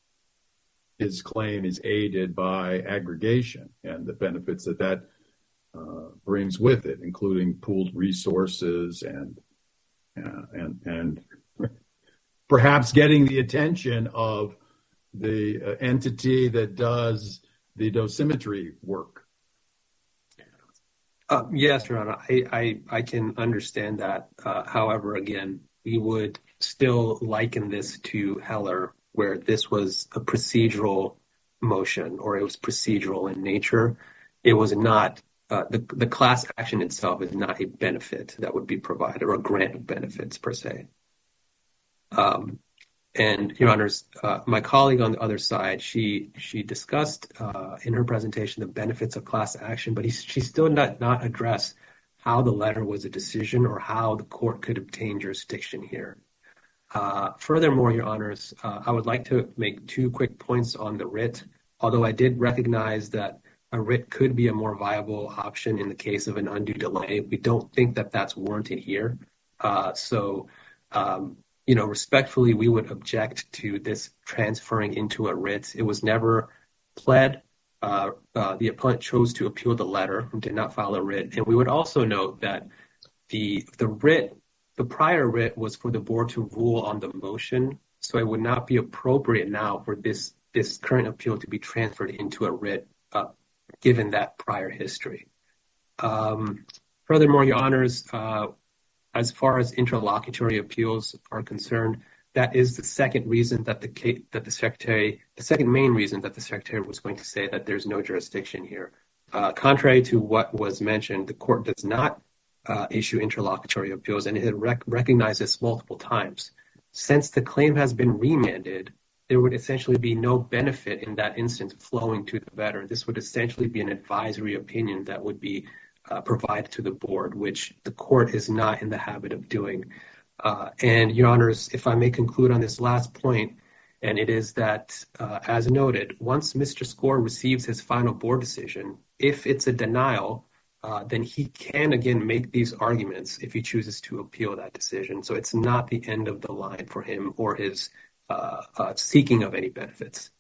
Speaker 5: his claim is aided by aggregation and the benefits that that uh, brings with it, including pooled resources and uh, and and perhaps getting the attention of the uh, entity that does the dosimetry work.
Speaker 4: Uh, yes, Your Honor, I, I, I can understand that. Uh, however, again, we would still liken this to Heller, where this was a procedural motion or it was procedural in nature. It was not, uh, the, the class action itself is not a benefit that would be provided or a grant of benefits per se. Um, and Your Honors, uh, my colleague on the other side, she she discussed uh, in her presentation the benefits of class action, but he, she still not not address how the letter was a decision or how the court could obtain jurisdiction here. Uh, furthermore, Your Honors, uh, I would like to make two quick points on the writ. Although I did recognize that a writ could be a more viable option in the case of an undue delay, we don't think that that's warranted here. Uh, so, um, you know, respectfully, we would object to this transferring into a writ. It was never pled. Uh, uh, the appellant chose to appeal the letter and did not file a writ. And we would also note that the the writ, the prior writ was for the board to rule on the motion. So it would not be appropriate now for this, this current appeal to be transferred into a writ, uh, given that prior history. Um, furthermore, Your Honors, uh, as far as interlocutory appeals are concerned, that is the second reason that the that the secretary, the second main reason that the secretary was going to say that there's no jurisdiction here. Uh, contrary to what was mentioned, the court does not uh, issue interlocutory appeals, and it rec- recognized this multiple times. Since the claim has been remanded, there would essentially be no benefit in that instance flowing to the veteran. This would essentially be an advisory opinion that would be uh, provided to the board, which the court is not in the habit of doing. Uh, and Your Honors, if I may conclude on this last point, and it is that, uh, as noted, once Mister Skor receives his final board decision, if it's a denial, uh, then he can again make these arguments if he chooses to appeal that decision. So it's not the end of the line for him or his uh, uh, seeking of any benefits.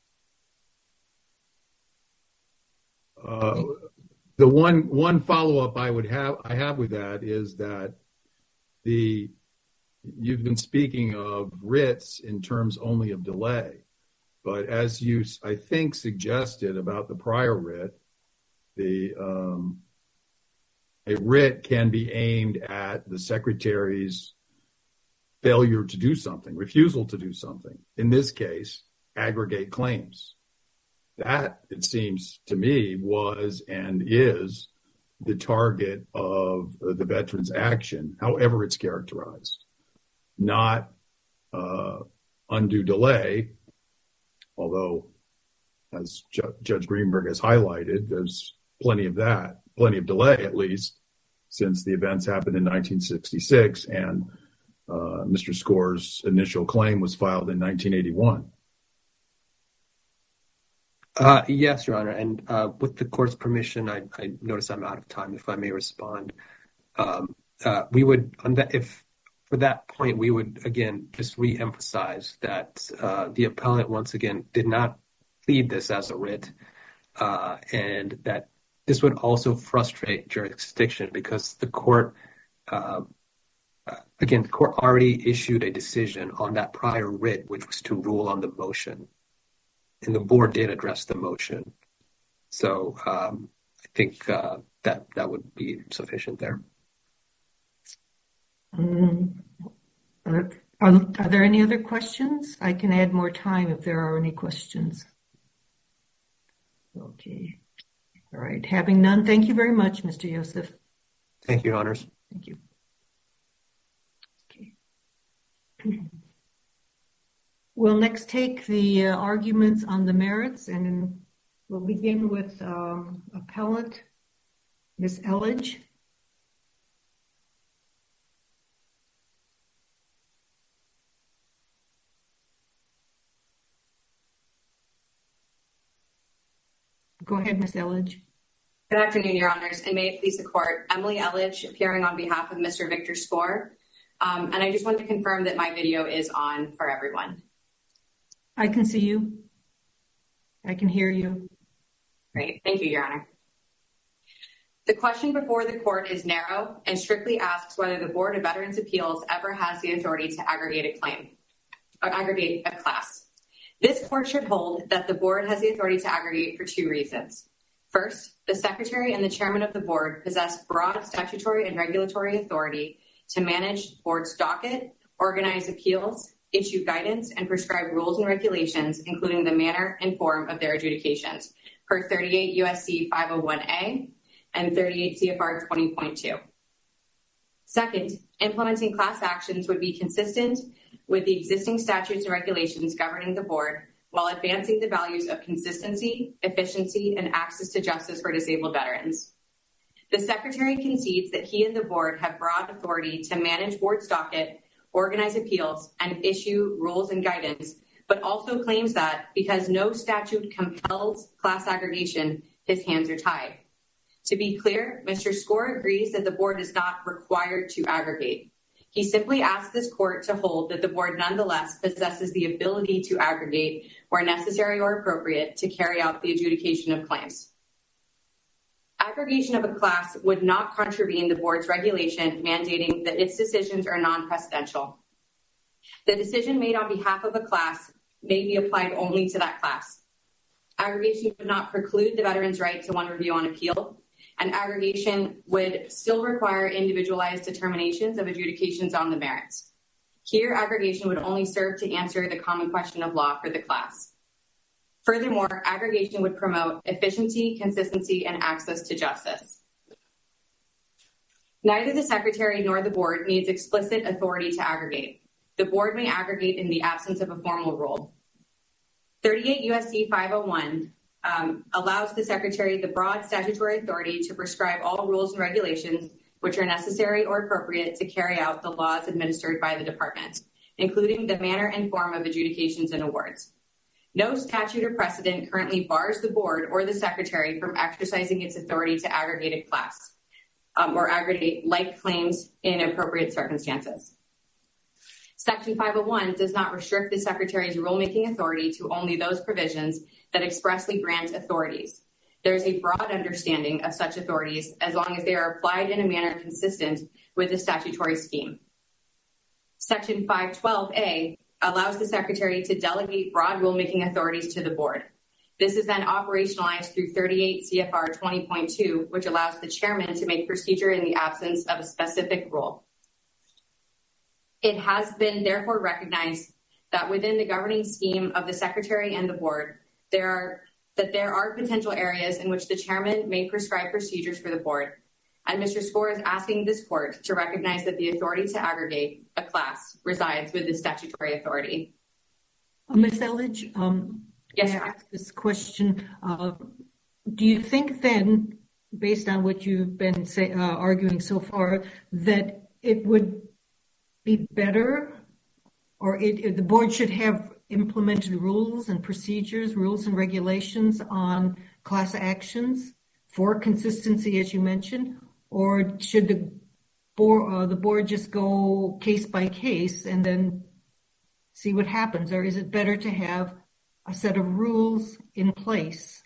Speaker 5: Uh, the one one follow-up I would have I have with that is that the you've been speaking of writs in terms only of delay, but as you I think suggested about the prior writ, the um, a writ can be aimed at the secretary's failure to do something, refusal to do something. In this case, aggregate claims. That, it seems to me, was and is the target of the veteran's action, however it's characterized. Not uh, undue delay, although, as Ju- Judge Greenberg has highlighted, there's plenty of that, plenty of delay at least, since the events happened in nineteen sixty-six and uh, Mister Skor's initial claim was filed in nineteen eighty-one.
Speaker 4: Uh, yes, Your Honor, and uh, with the court's permission, I, I notice I'm out of time. If I may respond, um, uh, we would, on that, if for that point, we would again just re-emphasize that uh, the appellant once again did not plead this as a writ, uh, and that this would also frustrate jurisdiction because the court, uh, again, the court already issued a decision on that prior writ, which was to rule on the motion. And the board did address the motion. So um, I think uh, that that would be sufficient there.
Speaker 2: Um, are, are, are there any other questions? I can add more time if there are any questions. Okay. All right. Having none, thank you very much, Mister Yosef.
Speaker 4: Thank you, Your Honors.
Speaker 2: Thank you. Okay. We'll next take the uh, arguments on the merits, and we'll begin with um, appellant Miz Elledge. Go ahead, Miz Elledge.
Speaker 7: Good afternoon, Your Honors, and may it please the court. Emily Elledge, appearing on behalf of Mister Victor Skor. Um, and I just want to confirm that my video is on for everyone.
Speaker 2: I can see you. I can hear you.
Speaker 7: Great. Thank you, Your Honor. The question before the court is narrow and strictly asks whether the Board of Veterans' Appeals ever has the authority to aggregate a claim or aggregate a class. This court should hold that the board has the authority to aggregate for two reasons. First, the secretary and the chairman of the board possess broad statutory and regulatory authority to manage board's docket
Speaker 8: organize appeals, issue guidance, and prescribe rules and regulations, including the manner and form of their adjudications, per thirty-eight U S C five oh one A and thirty-eight C F R twenty point two. Second, implementing class actions would be consistent with the existing statutes and regulations governing the board while advancing the values of consistency, efficiency, and access to justice for disabled veterans. The Secretary concedes that he and the board have broad authority to manage board's docket, organize appeals, and issue rules and guidance, but also claims that because no statute compels class aggregation, his hands are tied. To be clear, Mister Skor agrees that the board is not required to aggregate. He simply asks this court to hold that the board nonetheless possesses the ability to aggregate where necessary or appropriate to carry out the adjudication of claims. Aggregation of a class would not contravene the board's regulation mandating that its decisions are non-precedential. The decision made on behalf of a class may be applied only to that class. Aggregation would not preclude the veteran's right to one review on appeal, and aggregation would still require individualized determinations of adjudications on the merits. Here, aggregation would only serve to answer the common question of law for the class. Furthermore, aggregation would promote efficiency, consistency, and access to justice. Neither the Secretary nor the board needs explicit authority to aggregate. The board may aggregate in the absence of a formal rule. thirty-eight U S C five oh one um, allows the Secretary the broad statutory authority to prescribe all rules and regulations which are necessary or appropriate to carry out the laws administered by the department, including the manner and form of adjudications and awards. No statute or precedent currently bars the board or the Secretary from exercising its authority to aggregate a class um, or aggregate like claims in appropriate circumstances. Section five oh one does not restrict the Secretary's rulemaking authority to only those provisions that expressly grant authorities. There is a broad understanding of such authorities as long as they are applied in a manner consistent with the statutory scheme. Section five twelve A allows the Secretary to delegate broad rulemaking authorities to the board. This is then operationalized through thirty-eight C F R twenty point two, which allows the chairman to make procedure in the absence of a specific rule. It has been therefore recognized that within the governing scheme of the Secretary and the board, there are that there are potential areas in which the chairman may prescribe procedures for the board. And Mister Skor is asking this court to recognize that the authority to aggregate a class resides with the statutory authority.
Speaker 2: Uh, Miz Elledge, um,
Speaker 8: yes,
Speaker 2: I ask this question. Uh, do you think then, based on what you've been say, uh, arguing so far, that it would be better, or it, it, the board should have implemented rules and procedures, rules and regulations on class actions for consistency, as you mentioned, or should the board, uh, the board just go case by case and then see what happens? Or is it better to have a set of rules in place?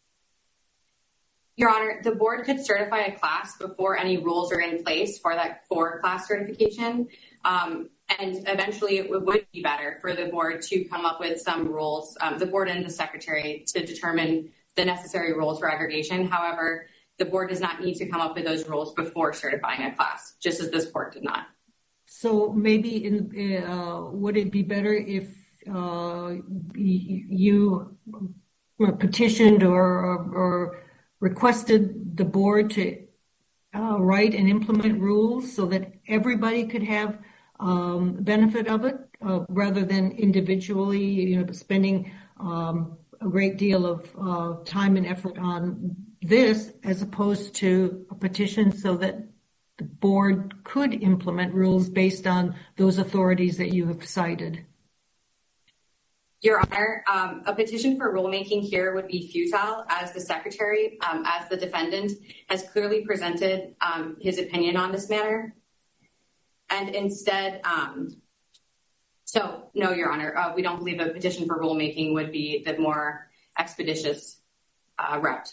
Speaker 8: Your Honor, the board could certify a class before any rules are in place for that for class certification. Um, and eventually it would be better for the board to come up with some rules, um, the board and the Secretary, to determine the necessary rules for aggregation. However, the board does not need to come up with those rules before certifying a class, just as this court did not.
Speaker 2: So maybe in, uh, would it be better if uh, you petitioned or, or requested the board to uh, write and implement rules so that everybody could have um, benefit of it, uh, rather than individually, you know, spending um, a great deal of uh, time and effort on this, as opposed to a petition so that the board could implement rules based on those authorities that you have cited?
Speaker 8: Your Honor, um, a petition for rulemaking here would be futile, as the Secretary, um, as the defendant, has clearly presented um, his opinion on this matter. And instead, um, so no, Your Honor, uh, we don't believe a petition for rulemaking would be the more expeditious uh, route.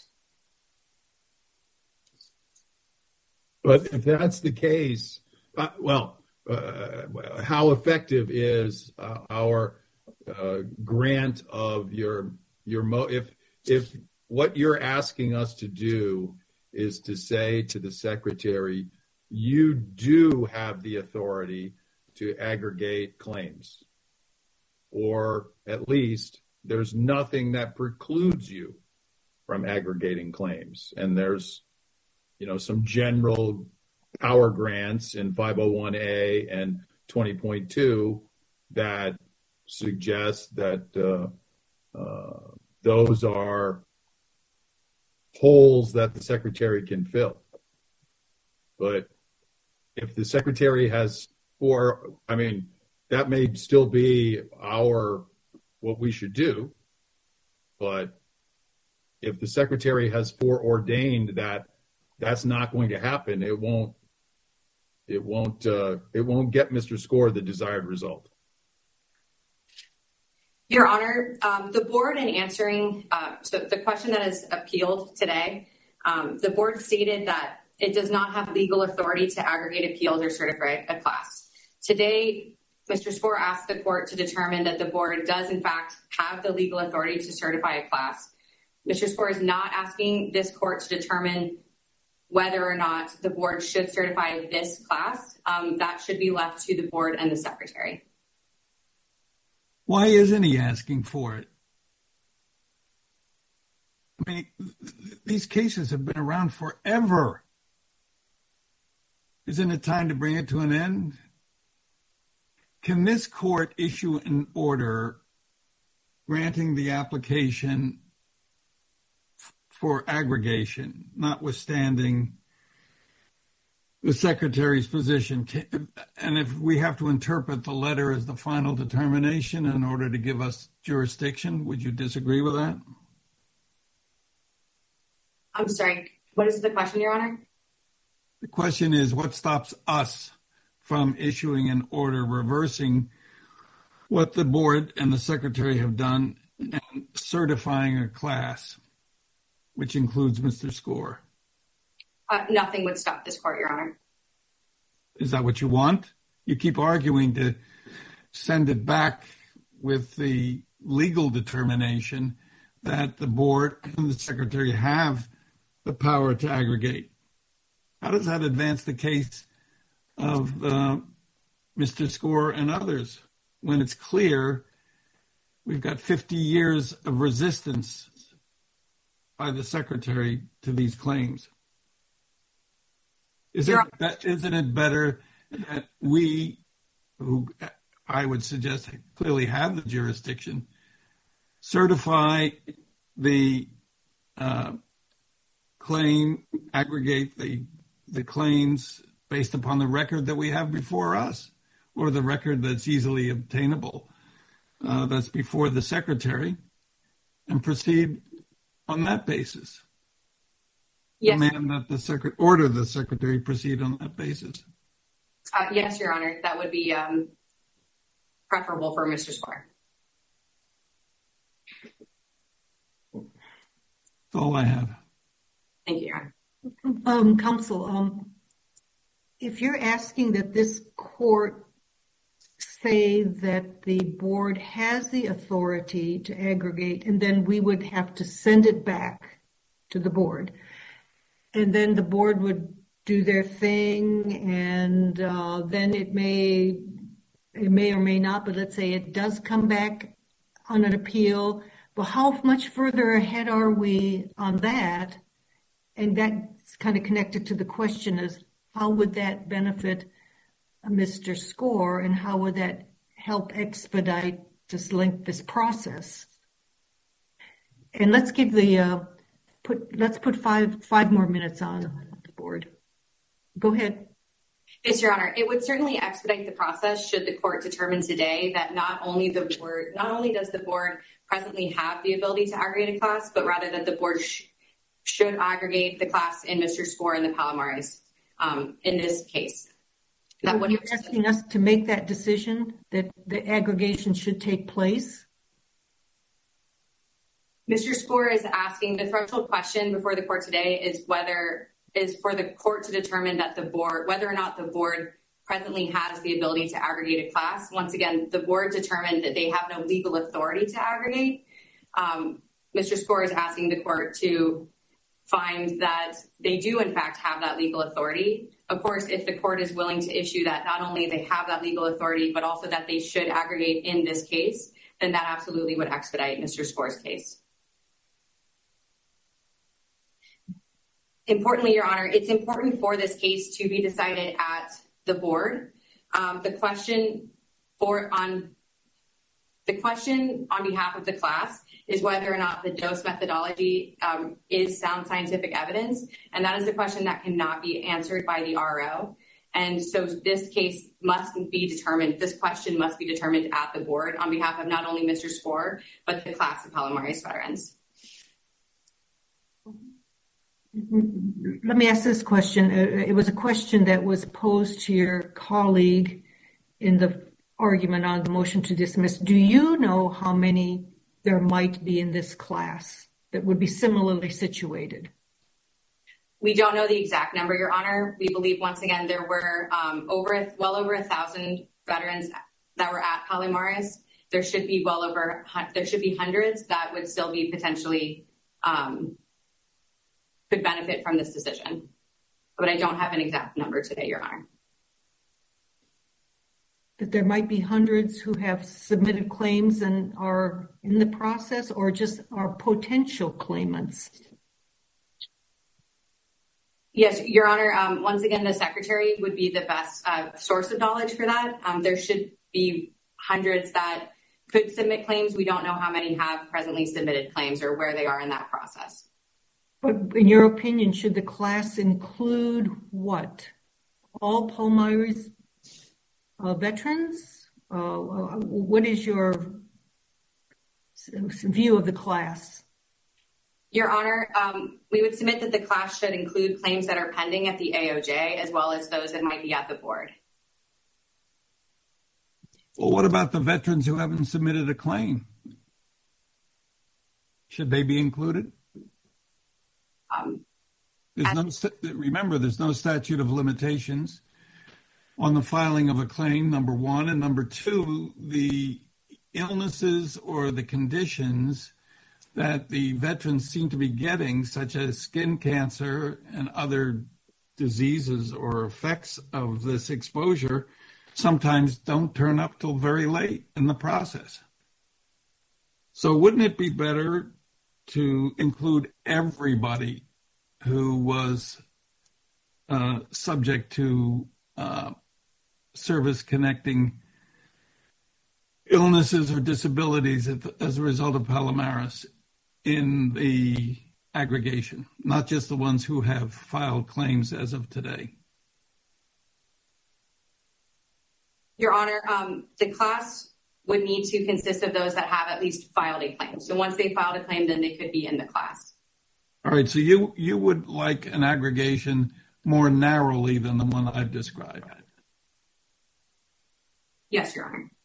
Speaker 5: But if that's the case, uh, well, uh, how effective is uh, our uh, grant of your your mo? If if what you're asking us to do is to say to the Secretary, you do have the authority to aggregate claims, or at least there's nothing that precludes you from aggregating claims. And there's, you know, some general power grants in five oh one A and twenty point two that suggest that uh, uh, those are holes that the secretary can fill. But if the secretary has four, I mean, that may still be our, what we should do. But if the secretary has foreordained that that's not going to happen, it won't, it won't, uh, it won't get Mister Score the desired result.
Speaker 8: Your Honor, um, the board in answering, uh, so the question that is appealed today, um, the board stated that it does not have legal authority to aggregate appeals or certify a class. Today, Mister Score asked the court to determine that the board does in fact have the legal authority to certify a class. Mister Score is not asking this court to determine whether or not the board should certify this class. Um, that should be left to the board and the secretary.
Speaker 6: Why isn't he asking for it? I mean, these cases have been around forever. Isn't it time to bring it to an end? Can this court issue an order granting the application f- for aggregation, notwithstanding the secretary's position? And if we have to interpret the letter as the final determination in order to give us jurisdiction, would you disagree with that?
Speaker 8: I'm sorry, what is the question, Your Honor?
Speaker 6: The question is, what stops us from issuing an order reversing what the board and the secretary have done and certifying a class, which includes Mister Score?
Speaker 8: Uh, nothing would stop this court, Your Honor.
Speaker 6: Is that what you want? You keep arguing to send it back with the legal determination that the board and the secretary have the power to aggregate. How does that advance the case of uh, Mister Score and others when it's clear we've got fifty years of resistance by the secretary to these claims? Is it, that, isn't it better that we, who I would suggest clearly have the jurisdiction, certify the uh, claim, aggregate the the claims based upon the record that we have before us, or the record that's easily obtainable, uh, that's before the secretary, and proceed on that basis?
Speaker 8: Yes.
Speaker 6: Demand that the secret order the secretary proceed on that basis.
Speaker 8: Uh, yes, Your Honor, that would be um, preferable for Mister Score.
Speaker 6: That's all I have.
Speaker 8: Thank you, Your Honor.
Speaker 2: Um, counsel, um, if you're asking that this court say that the board has the authority to aggregate, and then we would have to send it back to the board, and then the board would do their thing, and uh, then it may, it may or may not, but let's say it does come back on an appeal. But how much further ahead are we on that? And that's kind of connected to the question is, how would that benefit Mister Score, and how would that help expedite this link, this process? And let's give the, uh, put, let's put five, five more minutes on the board. Go ahead.
Speaker 8: Yes, Your Honor. It would certainly expedite the process should the court determine today that not only the board, not only does the board presently have the ability to aggregate a class, but rather that the board sh- should aggregate the class in Mister Score and the Palomares um, in this case. That
Speaker 2: what you're asking us to make that decision that the aggregation should take place?
Speaker 8: Mister Score is asking, the threshold question before the court today is whether is for the court to determine that the board, whether or not the board presently has the ability to aggregate a class. Once again, the board determined that they have no legal authority to aggregate. Um, Mister Score is asking the court to find that they do in fact have that legal authority. of course, if the court is willing to issue that not only they have that legal authority, but also that they should aggregate in this case, then that absolutely would expedite Mister Score's case. Importantly, Your Honor, it's important for this case to be decided at the board. Um, the question for on the question on behalf of the class is whether or not the dose methodology um, is sound scientific evidence, and that is a question that cannot be answered by the R O. And so this case must be determined, this question must be determined at the board on behalf of not only Mister Score, but the class of Palomares veterans.
Speaker 2: Let me ask this question. It was a question that was posed to your colleague in the argument on the motion to dismiss. Do you know how many there might be in this class that would be similarly situated?
Speaker 8: We don't know the exact number, Your Honor. We believe, once again, there were um, over well over a thousand veterans that were at Palomares. There should be well over, there should be hundreds that would still be potentially um, could benefit from this decision. But I don't have an exact number today, Your Honor.
Speaker 2: That there might be hundreds who have submitted claims and are in the process, or just are potential claimants?
Speaker 8: Yes, Your Honor. Um, once again, the Secretary would be the best uh, source of knowledge for that. Um, there should be hundreds that could submit claims. We don't know how many have presently submitted claims or where they are in that process.
Speaker 2: But in your opinion, should the class include what? All Palomares uh, veterans? Uh, what is your view of the class?
Speaker 8: Your Honor, um, we would submit that the class should include claims that are pending at the A O J, as well as those that might be at the board.
Speaker 6: Well, what about the veterans who haven't submitted a claim? Should they be included?
Speaker 8: Um,
Speaker 6: there's no, remember, there's no statute of limitations on the filing of a claim, number one. And number two, the illnesses or the conditions that the veterans seem to be getting, such as skin cancer and other diseases or effects of this exposure, sometimes don't turn up till very late in the process. So wouldn't it be better to include everybody who was uh, subject to uh, service-connecting illnesses or disabilities as a result of Palomares in the aggregation, not just the ones who have filed claims as of today?
Speaker 8: Your Honor, um, the class would need to consist of those that have at least filed a claim. So once they filed a claim, then they could be in the class.
Speaker 6: All right, so you, you would like an aggregation more narrowly than the one I've described?
Speaker 8: Yes, Your Honor.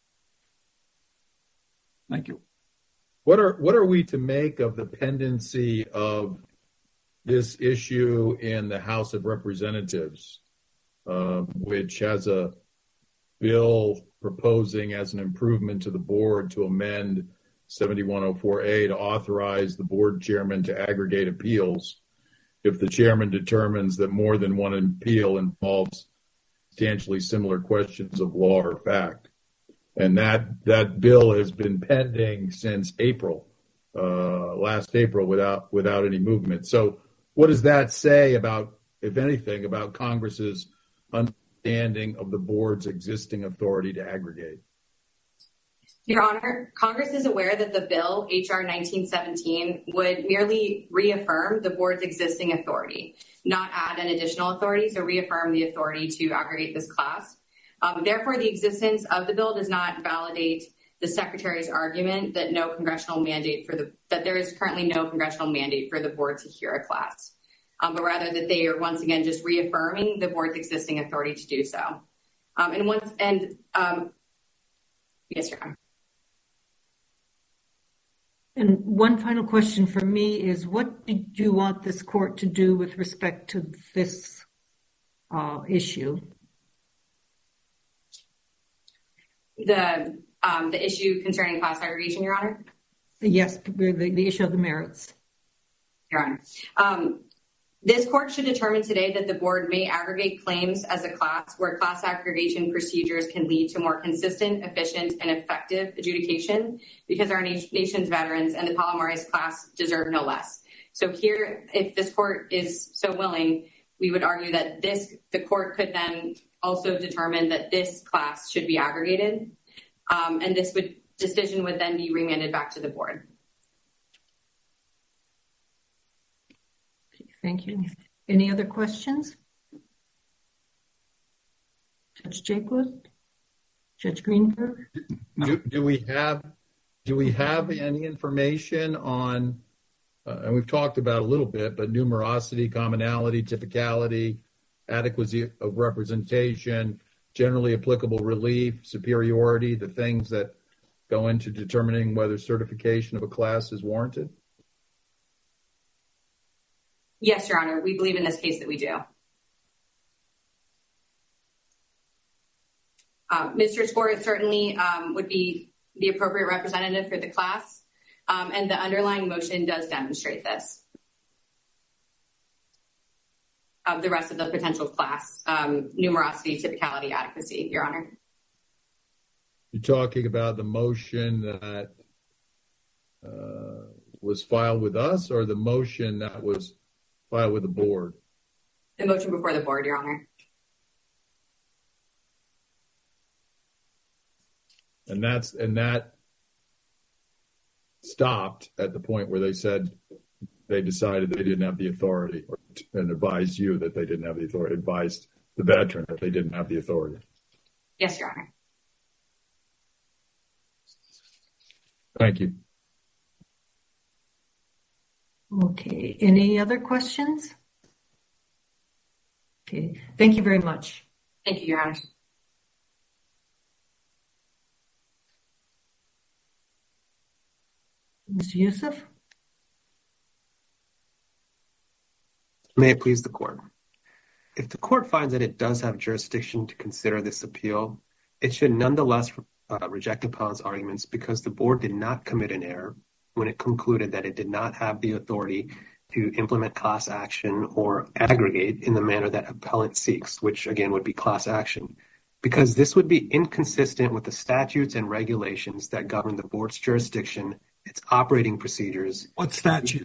Speaker 6: Thank you.
Speaker 5: What are what are we to make of the pendency of this issue in the House of Representatives, uh, which has a bill proposing as an improvement to the board to amend seventy-one oh four A to authorize the board chairman to aggregate appeals if the chairman determines that more than one appeal involves substantially similar questions of law or fact? And that that bill has been pending since April, uh, last April, without without any movement. So what does that say about, if anything, about Congress's understanding of the board's existing authority to aggregate?
Speaker 8: Your Honor, Congress is aware that the bill, H R nineteen seventeen, would merely reaffirm the board's existing authority, not add an additional authority, so reaffirm the authority to aggregate this class. Um, therefore, the existence of the bill does not validate the Secretary's argument that no congressional mandate for the that there is currently no congressional mandate for the board to hear a class, um, but rather that they are once again just reaffirming the board's existing authority to do so. Um, and once and um, yes, Your Honor.
Speaker 2: And one final question for me is, what did you want this court to do with respect to this uh, issue?
Speaker 8: The um, the issue concerning class aggregation, Your Honor?
Speaker 2: Yes, the, the issue of the merits.
Speaker 8: Your Honor. Um, This court should determine today that the board may aggregate claims as a class where class aggregation procedures can lead to more consistent, efficient, and effective adjudication because our nation's veterans and the Palomares class deserve no less. So here, if this court is so willing, we would argue that this the court could then also determine that this class should be aggregated, um, and this would decision would then be remanded back to the board.
Speaker 2: Thank you. Any other questions? Judge Jakewood? Judge Greenberg?
Speaker 5: Do, do we have do we have any information on, uh, and we've talked about a little bit, but numerosity, commonality, typicality, adequacy of representation, generally applicable relief, superiority, the things that go into determining whether certification of a class is warranted?
Speaker 8: Yes, Your Honor. We believe in this case that we do. Uh, Mister Skor certainly um, would be the appropriate representative for the class, um, and the underlying motion does demonstrate this. Uh, the rest of the potential class, um, numerosity, typicality, adequacy, Your Honor.
Speaker 5: You're talking about the motion that uh, was filed with us, or the motion that was filed with the board?
Speaker 8: The motion before the board, Your Honor.
Speaker 5: And that's and that stopped at the point where they said they decided they didn't have the authority, or, and advised you that they didn't have the authority, advised the veteran that they didn't have the authority.
Speaker 8: Yes, Your Honor.
Speaker 5: Thank you.
Speaker 2: Okay. Any other questions? Okay. Thank you very much.
Speaker 8: Thank you, Your Honor.
Speaker 2: Mister Youssef?
Speaker 4: May it please the court. If the court finds that it does have jurisdiction to consider this appeal, it should nonetheless uh, reject appellant's arguments because the board did not commit an error when it concluded that it did not have the authority to implement class action or aggregate in the manner that appellant seeks, which again would be class action, because this would be inconsistent with the statutes and regulations that govern the board's jurisdiction, its operating procedures.
Speaker 6: What statute?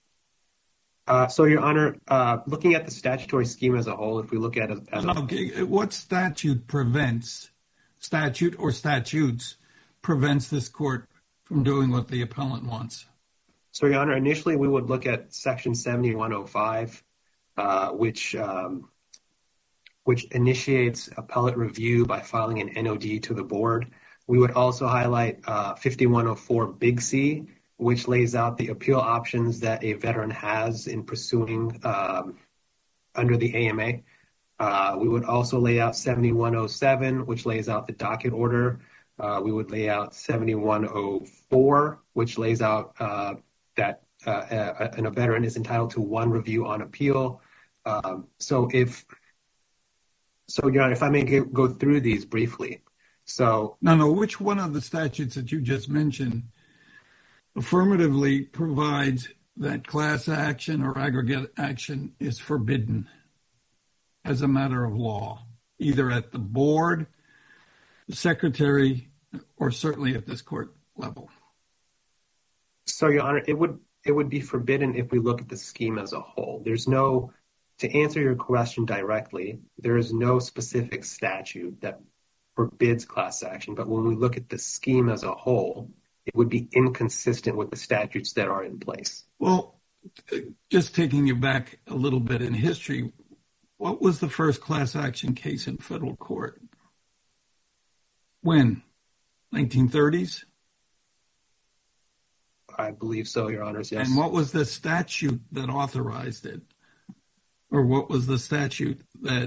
Speaker 4: Uh, so, Your Honor, uh, looking at the statutory scheme as a whole, if we look at it as a...
Speaker 6: Okay. What statute prevents, statute or statutes, prevents this court from doing what the appellant wants?
Speaker 4: So, Your Honor, initially we would look at Section seventy-one oh five, uh, which um, which initiates appellate review by filing an N O D to the board. We would also highlight uh, fifty-one oh four Big C, which lays out the appeal options that a veteran has in pursuing um, under the A M A. Uh, we would also lay out seventy-one oh seven, which lays out the docket order. Uh, we would lay out seventy-one oh four, which lays out uh, that uh, a, a veteran is entitled to one review on appeal. Um, so if, so Your Honor, if I may go through these briefly. So
Speaker 6: no, no, which one of the statutes that you just mentioned affirmatively provides that class action or aggregate action is forbidden as a matter of law, either at the board, the secretary, or certainly at this court level?
Speaker 4: So, Your Honor, it would it would be forbidden if we look at the scheme as a whole. There's no, to answer your question directly, there is no specific statute that forbids class action. But when we look at the scheme as a whole, it would be inconsistent with the statutes that are in place.
Speaker 6: Well, just taking you back a little bit in history, what was the first class action case in federal court? When? nineteen thirties?
Speaker 4: I believe so, Your Honors, yes.
Speaker 6: And what was the statute that authorized it? Or what was the statute that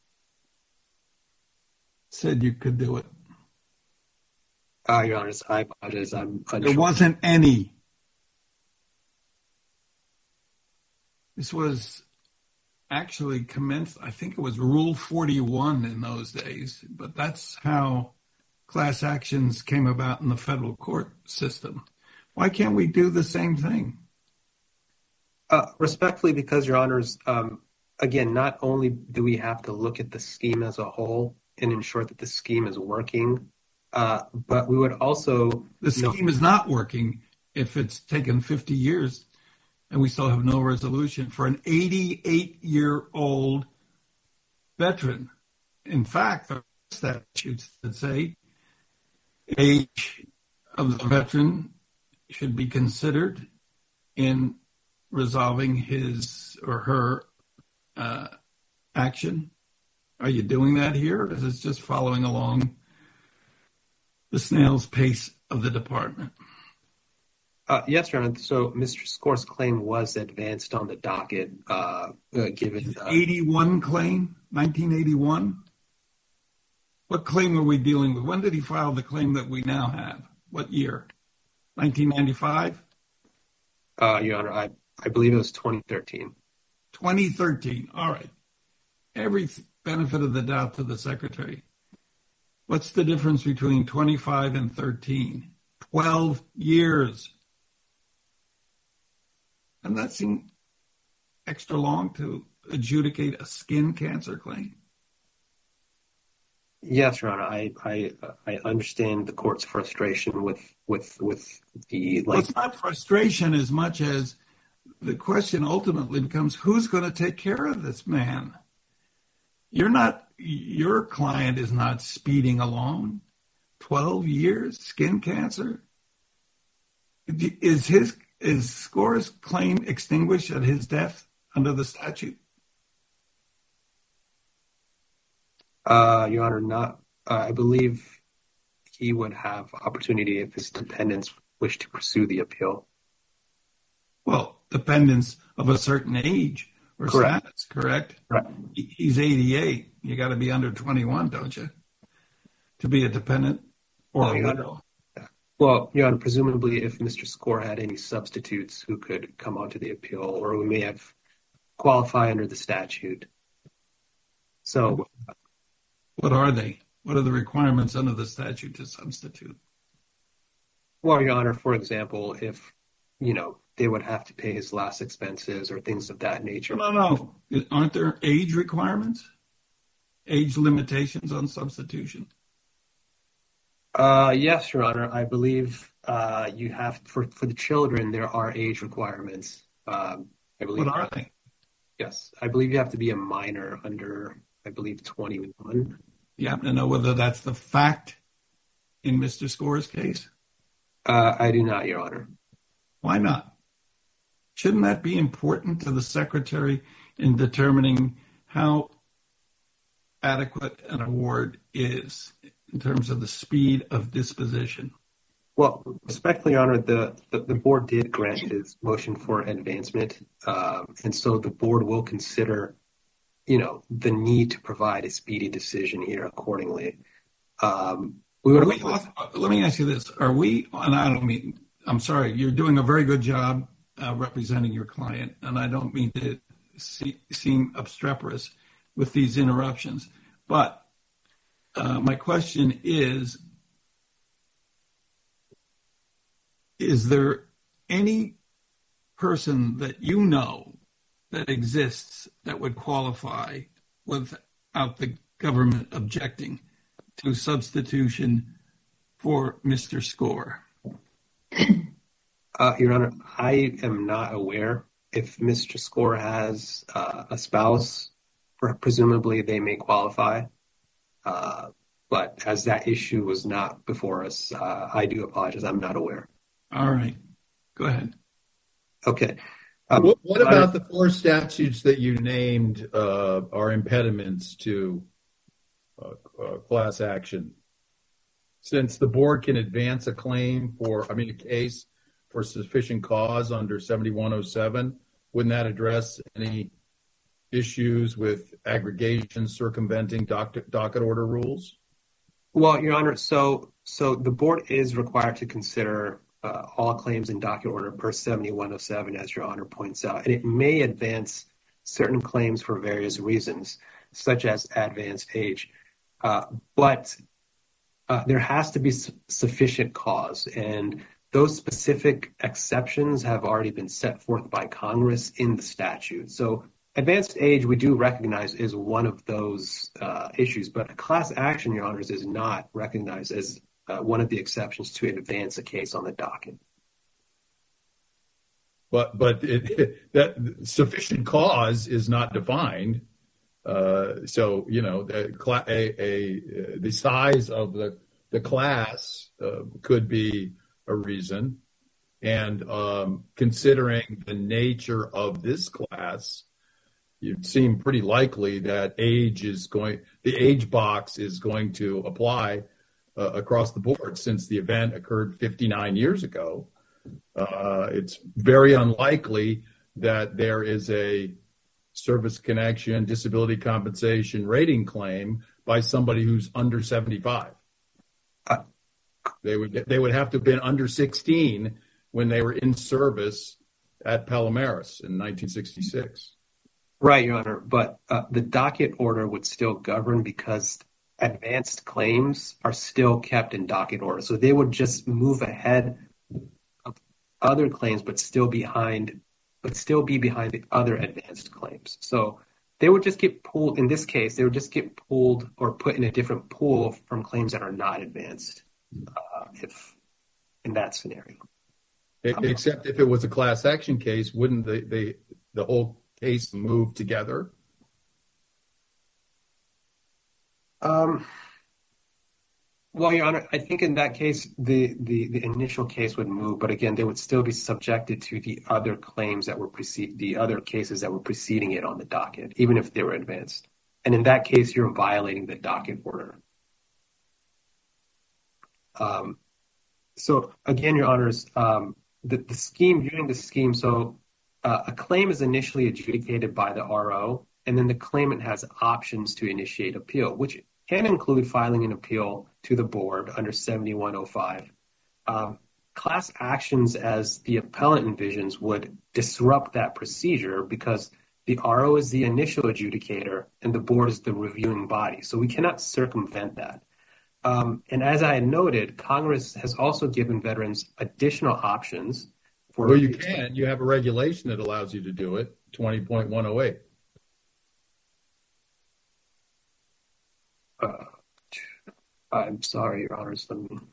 Speaker 6: said you could do it?
Speaker 4: Uh, Your Honors, I apologize. I'm unsure.
Speaker 6: There wasn't any. This was actually commenced, I think it was Rule forty-one in those days, but that's how class actions came about in the federal court system. Why can't we do the same thing?
Speaker 4: Uh, respectfully, because, Your Honors, um, again, not only do we have to look at the scheme as a whole and ensure that the scheme is working, uh, but we would also...
Speaker 6: The scheme know, is not working if it's taken fifty years and we still have no resolution for an eighty-eight-year-old veteran. In fact, the statutes that say age of the veteran should be considered in resolving his or her uh, action. Are you doing that here, or is it just following along the snail's pace of the department?
Speaker 4: Uh, yes, Your Honor. So Mister Score's claim was advanced on the docket, uh, uh, given...
Speaker 6: Uh, eighty-one claim, nineteen eighty-one? What claim are we dealing with? When did he file the claim that we now have? What year? nineteen ninety-five?
Speaker 4: Uh, Your Honor, I, I believe it was twenty thirteen.
Speaker 6: twenty thirteen, all right. Every benefit of the doubt to the Secretary. What's the difference between twenty-five and thirteen? twelve years. And that seemed extra long to adjudicate a skin cancer claim.
Speaker 4: Yes, Your Honor. I I, I understand the court's frustration with with with the like.
Speaker 6: Well, it's not frustration as much as the question ultimately becomes who's going to take care of this man. You're not. Your client is not speeding along. Twelve years, skin cancer. Is his is Score's claim extinguished at his death under the statute?
Speaker 4: Uh, Your Honor, not. Uh, I believe he would have opportunity if his dependents wish to pursue the appeal.
Speaker 6: Well, dependents of a certain age or
Speaker 4: correct.
Speaker 6: status, correct?
Speaker 4: Right.
Speaker 6: He's eighty-eight. You got to be under twenty-one, don't you, to be a dependent or
Speaker 4: well,
Speaker 6: a
Speaker 4: Your
Speaker 6: widow?
Speaker 4: Honor, well, Your Honor, presumably if Mister Score had any substitutes who could come onto the appeal or who may have qualify under the statute. So...
Speaker 6: What are they? What are the requirements under the statute to substitute?
Speaker 4: Well, Your Honor, for example, if, you know, they would have to pay his last expenses or things of that nature.
Speaker 6: No, no. Aren't there age requirements? Age limitations on substitution?
Speaker 4: Uh, yes, Your Honor. I believe uh, you have, for, for the children, there are age requirements. Um, I believe.
Speaker 6: What are they?
Speaker 4: Yes. I believe you have to be a minor under... I believe twenty-one.
Speaker 6: You happen to know whether that's the fact in Mister Score's case?
Speaker 4: Uh, I do not, Your Honor.
Speaker 6: Why not? Shouldn't that be important to the Secretary in determining how adequate an award is in terms of the speed of disposition?
Speaker 4: Well, respectfully, Your Honor, the, the, the board did grant his motion for advancement, um, and so the board will consider you know, the need to provide a speedy decision here accordingly. Um, we would
Speaker 6: we, let me ask you this. Are we, and I don't mean, I'm sorry, you're doing a very good job uh, representing your client, and I don't mean to see, seem obstreperous with these interruptions. But uh, my question is, is there any person that you know that exists that would qualify without the government objecting to substitution for Mister Score?
Speaker 4: Uh, Your Honor, I am not aware if Mister Score has uh, a spouse. Presumably, they may qualify. Uh, but as that issue was not before us, uh, I do apologize. I'm not aware.
Speaker 6: All right. Go ahead.
Speaker 4: Okay.
Speaker 5: Um, what, what about the four statutes that you named uh, are impediments to uh, uh, class action? Since the board can advance a claim for, I mean, a case for sufficient cause under seventy-one oh seven, wouldn't that address any issues with aggregation circumventing docket, docket order rules?
Speaker 4: Well, Your Honor, so so the board is required to consider Uh, all claims in docket order per seventy-one oh seven, as Your Honor points out, and it may advance certain claims for various reasons, such as advanced age. Uh, but uh, there has to be su- sufficient cause, and those specific exceptions have already been set forth by Congress in the statute. So advanced age, we do recognize, is one of those uh, issues, but a class action, Your Honors, is not recognized as uh, one of the exceptions to advance a case on the docket.
Speaker 5: But but it, it, that sufficient cause is not defined. Uh, so you know the a, a the size of the the class uh, could be a reason, and um, considering the nature of this class, it seemed pretty likely that age is going the age box is going to apply uh, across the board. Since the event occurred fifty-nine years ago, uh, it's very unlikely that there is a service connection disability compensation rating claim by somebody who's under seventy-five. Uh, they would they would have to have been under sixteen when they were in service at Palomares in nineteen sixty-six.
Speaker 4: Right, Your Honor, but uh, the docket order would still govern because advanced claims are still kept in docket order. So they would just move ahead of other claims, but still behind, but still be behind the other advanced claims. So they would just get pulled. In this case, they would just get pulled or put in a different pool from claims that are not advanced. Uh, if in that scenario,
Speaker 5: except if it was a class action case, wouldn't they, they the whole case move together?
Speaker 4: Um, well, Your Honor, I think in that case, the, the, the initial case would move, but again, they would still be subjected to the other claims that were precede, the other cases that were preceding it on the docket, even if they were advanced. And in that case, you're violating the docket order. Um, so again, Your Honors, um, the, the scheme, viewing the scheme, so Uh, a claim is initially adjudicated by the R O, and then the claimant has options to initiate appeal, which can include filing an appeal to the board under seventy-one oh five. Um, class actions, as the appellant envisions, would disrupt that procedure because the R O is the initial adjudicator and the board is the reviewing body. So we cannot circumvent that. Um, and as I had noted, Congress has also given veterans additional options.
Speaker 5: Well, you can. You have a regulation that allows you to do it, twenty point one oh eight.
Speaker 4: Uh, I'm sorry, Your Honors. Let me...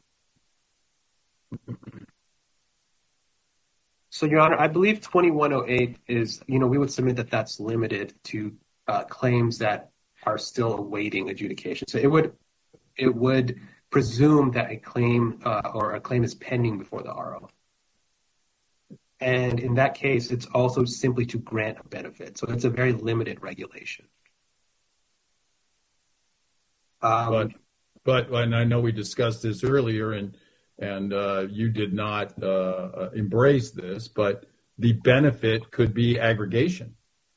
Speaker 4: So, Your Honor, I believe twenty-one oh eight is, you know, we would submit that that's limited to uh, claims that are still awaiting adjudication. So it would it would presume that a claim uh, or a claim is pending before the R O. And in that case, it's also simply to grant a benefit. So it's a very limited regulation. Um,
Speaker 5: but, but, and I know we discussed this earlier, and and uh, you did not uh, embrace this, but the benefit could be aggregation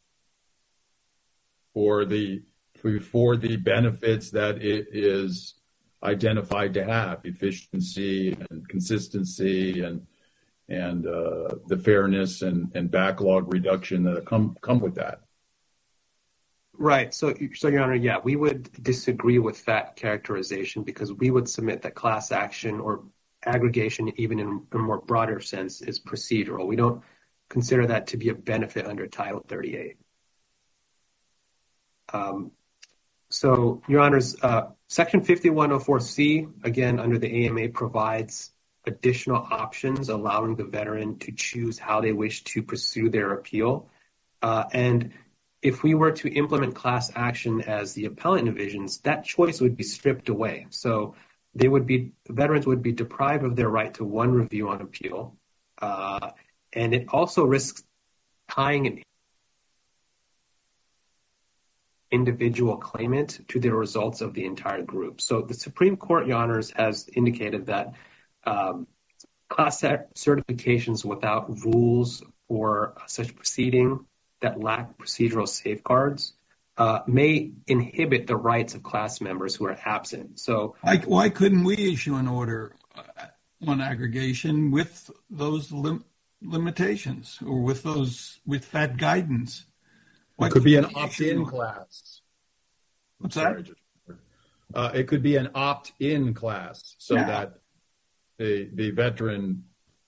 Speaker 5: for the for the benefits that it is identified to have, efficiency and consistency and. and uh, the fairness and, and backlog reduction that come come with that.
Speaker 4: Right. So, so, Your Honor, yeah, we would disagree with that characterization because we would submit that class action or aggregation, even in a more broader sense, is procedural. We don't consider that to be a benefit under Title thirty-eight. Um, so, Your Honors, uh, Section fifty-one oh four C, again, under the A M A, provides additional options allowing the veteran to choose how they wish to pursue their appeal. Uh, and if we were to implement class action as the appellant envisions, that choice would be stripped away. So they would be veterans would be deprived of their right to one review on appeal. Uh, and it also risks tying an individual claimant to the results of the entire group. So the Supreme Court, Your Honors, has indicated that Um, class certifications without rules or such proceeding that lack procedural safeguards uh, may inhibit the rights of class members who are absent. So,
Speaker 6: why, why couldn't we issue an order on aggregation with those lim- limitations or with those with that guidance?
Speaker 5: Why it could be an opt-in class.
Speaker 6: What's that?
Speaker 5: Uh, it could be an opt-in class, so
Speaker 6: yeah.
Speaker 5: that The, the veteran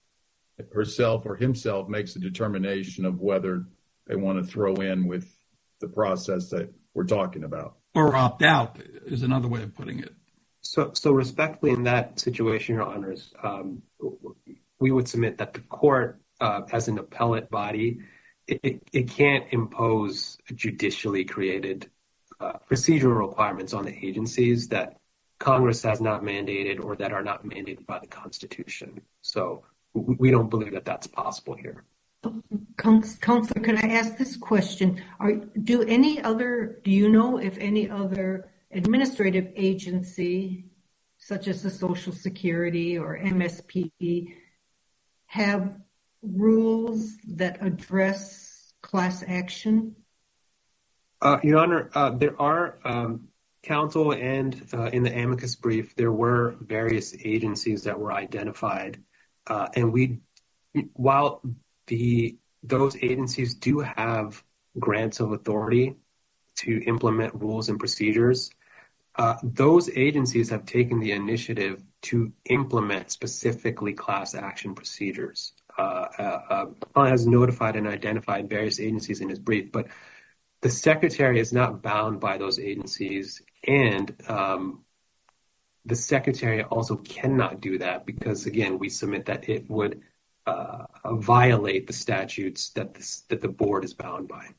Speaker 5: herself or himself makes a determination of whether they want to throw in with the process that we're talking about.
Speaker 6: Or opt out is another way of putting it.
Speaker 4: So, so respectfully, in that situation, Your Honors, um, we would submit that the court, uh, as an appellate body, it, it, it can't impose judicially created uh, procedural requirements on the agencies that Congress has not mandated or that are not mandated by the Constitution. So we, we don't believe that that's possible here.
Speaker 2: Counselor, could I ask this question? Are, do any other, do you know if any other administrative agency, such as the Social Security or M S P, have rules that address class action?
Speaker 4: Uh, Your Honor, uh, there are um, counsel and uh, in the amicus brief, there were various agencies that were identified. Uh, and we, while the those agencies do have grants of authority to implement rules and procedures, uh, those agencies have taken the initiative to implement specifically class action procedures. Uh, uh, uh, has notified and identified various agencies in his brief, but the Secretary is not bound by those agencies, and um, the Secretary also cannot do that because, again, we submit that it would uh, violate the statutes that this, that the board is bound by.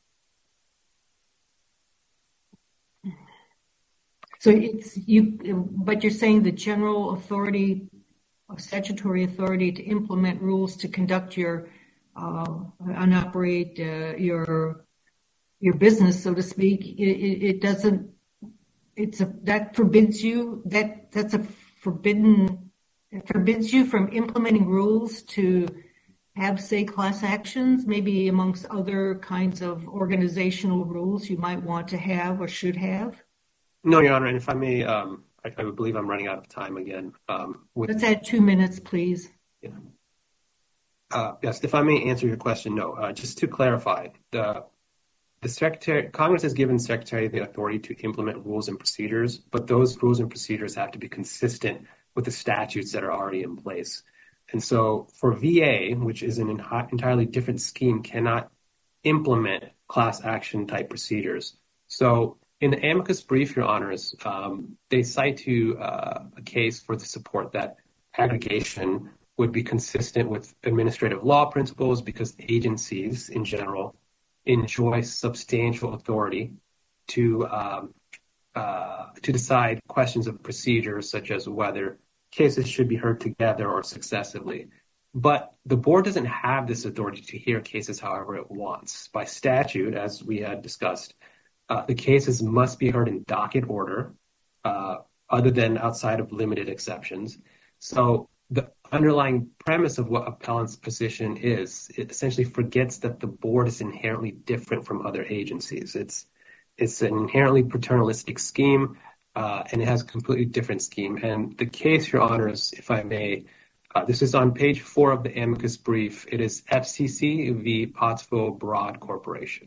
Speaker 2: So it's you, but you're saying the general authority, statutory authority to implement rules to conduct your uh, and operate uh, your your business, so to speak, it, it doesn't. It's a that forbids you that that's a forbidden. It forbids you from implementing rules to have, say, class actions, maybe amongst other kinds of organizational rules you might want to have or should have.
Speaker 4: No, Your Honor, and if I may, um, I, I believe I'm running out of time again. Um, with,
Speaker 2: Let's add two minutes, please.
Speaker 4: Yeah. Uh, yes, if I may answer your question, no. Uh, just to clarify, the the Secretary, Congress has given the Secretary the authority to implement rules and procedures, but those rules and procedures have to be consistent with the statutes that are already in place. And so for V A, which is an entirely different scheme, cannot implement class action type procedures. So in the amicus brief, Your Honors, um, they cite to uh, a case for the support that aggregation would be consistent with administrative law principles because agencies in general enjoy substantial authority to um, uh, to decide questions of procedure, such as whether cases should be heard together or successively. But the board doesn't have this authority to hear cases however it wants. By statute, as we had discussed, uh, the cases must be heard in docket order, uh, other than outside of limited exceptions. So the underlying premise of what appellant's position is, it essentially forgets that the board is inherently different from other agencies. It's it's an inherently paternalistic scheme, uh, and it has a completely different scheme. And the case, Your Honors, if I may, uh, this is on page four of the amicus brief. It is F C C v. Pottsville Broad Corporation.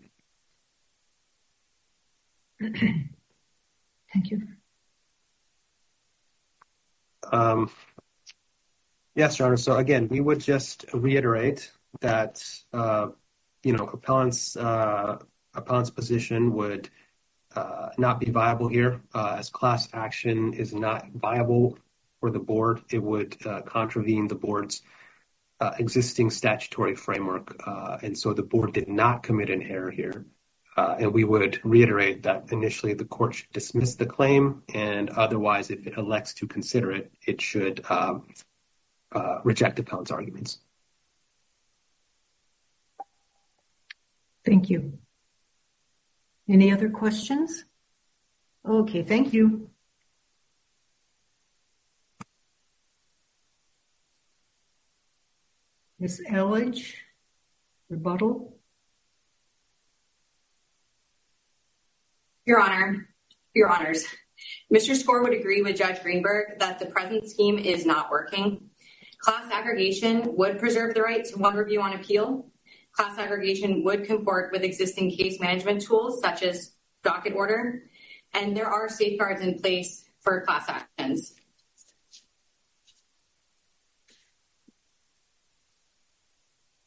Speaker 2: Thank you.
Speaker 4: Um, yes, Your Honor. So again, we would just reiterate that, uh, you know, appellant's, uh, appellant's position would uh, not be viable here, uh, as class action is not viable for the board. It would uh, contravene the board's uh, existing statutory framework, uh, and so the board did not commit an error here. Uh, and we would reiterate that initially the court should dismiss the claim, and otherwise, if it elects to consider it, it should um, uh, reject appellant's arguments.
Speaker 2: Thank you. Any other questions? Okay, thank you. Miz Elledge, rebuttal.
Speaker 8: Your Honor, Your Honors, Mister Skor would agree with Judge Greenberg that the present scheme is not working. Class aggregation would preserve the right to one review on appeal. Class aggregation would comport with existing case management tools such as docket order, and there are safeguards in place for class actions.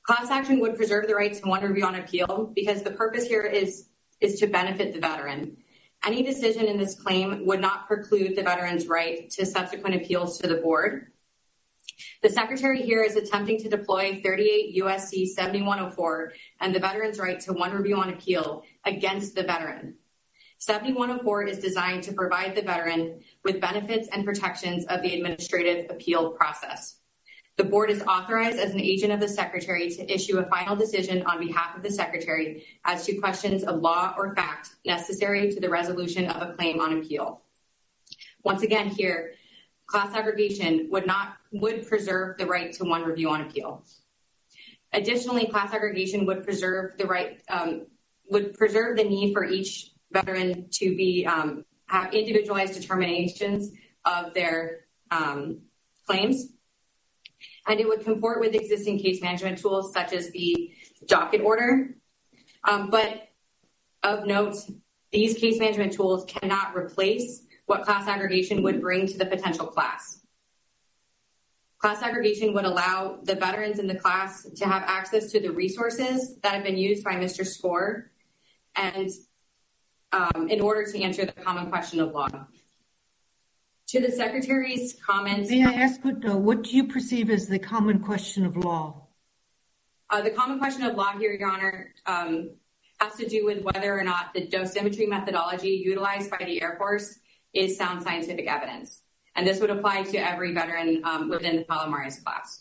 Speaker 8: Class action would preserve the right to one review on appeal because the purpose here is, is to benefit the veteran. Any decision in this claim would not preclude the veteran's right to subsequent appeals to the board. The Secretary here is attempting to deploy thirty-eight U S C seventy-one oh four and the veteran's right to one review on appeal against the veteran. seventy-one oh four is designed to provide the veteran with benefits and protections of the administrative appeal process. The board is authorized as an agent of the Secretary to issue a final decision on behalf of the Secretary as to questions of law or fact necessary to the resolution of a claim on appeal. Once again here, class aggregation would not would preserve the right to one review on appeal. Additionally, class aggregation would preserve the right um, would preserve the need for each veteran to be um, have individualized determinations of their um, claims. And it would comport with existing case management tools such as the docket order. Um, but of note, these case management tools cannot replace what class aggregation would bring to the potential class. Class aggregation would allow the veterans in the class to have access to the resources that have been used by Mister Skor and um, in order to answer the common question of law. To the Secretary's comments.
Speaker 2: May I ask, what, uh, what do you perceive as the common question of law?
Speaker 8: Uh, the common question of law here, Your Honor, um, has to do with whether or not the dosimetry methodology utilized by the Air Force is sound scientific evidence. And this would apply to every veteran um, within the Palomares class.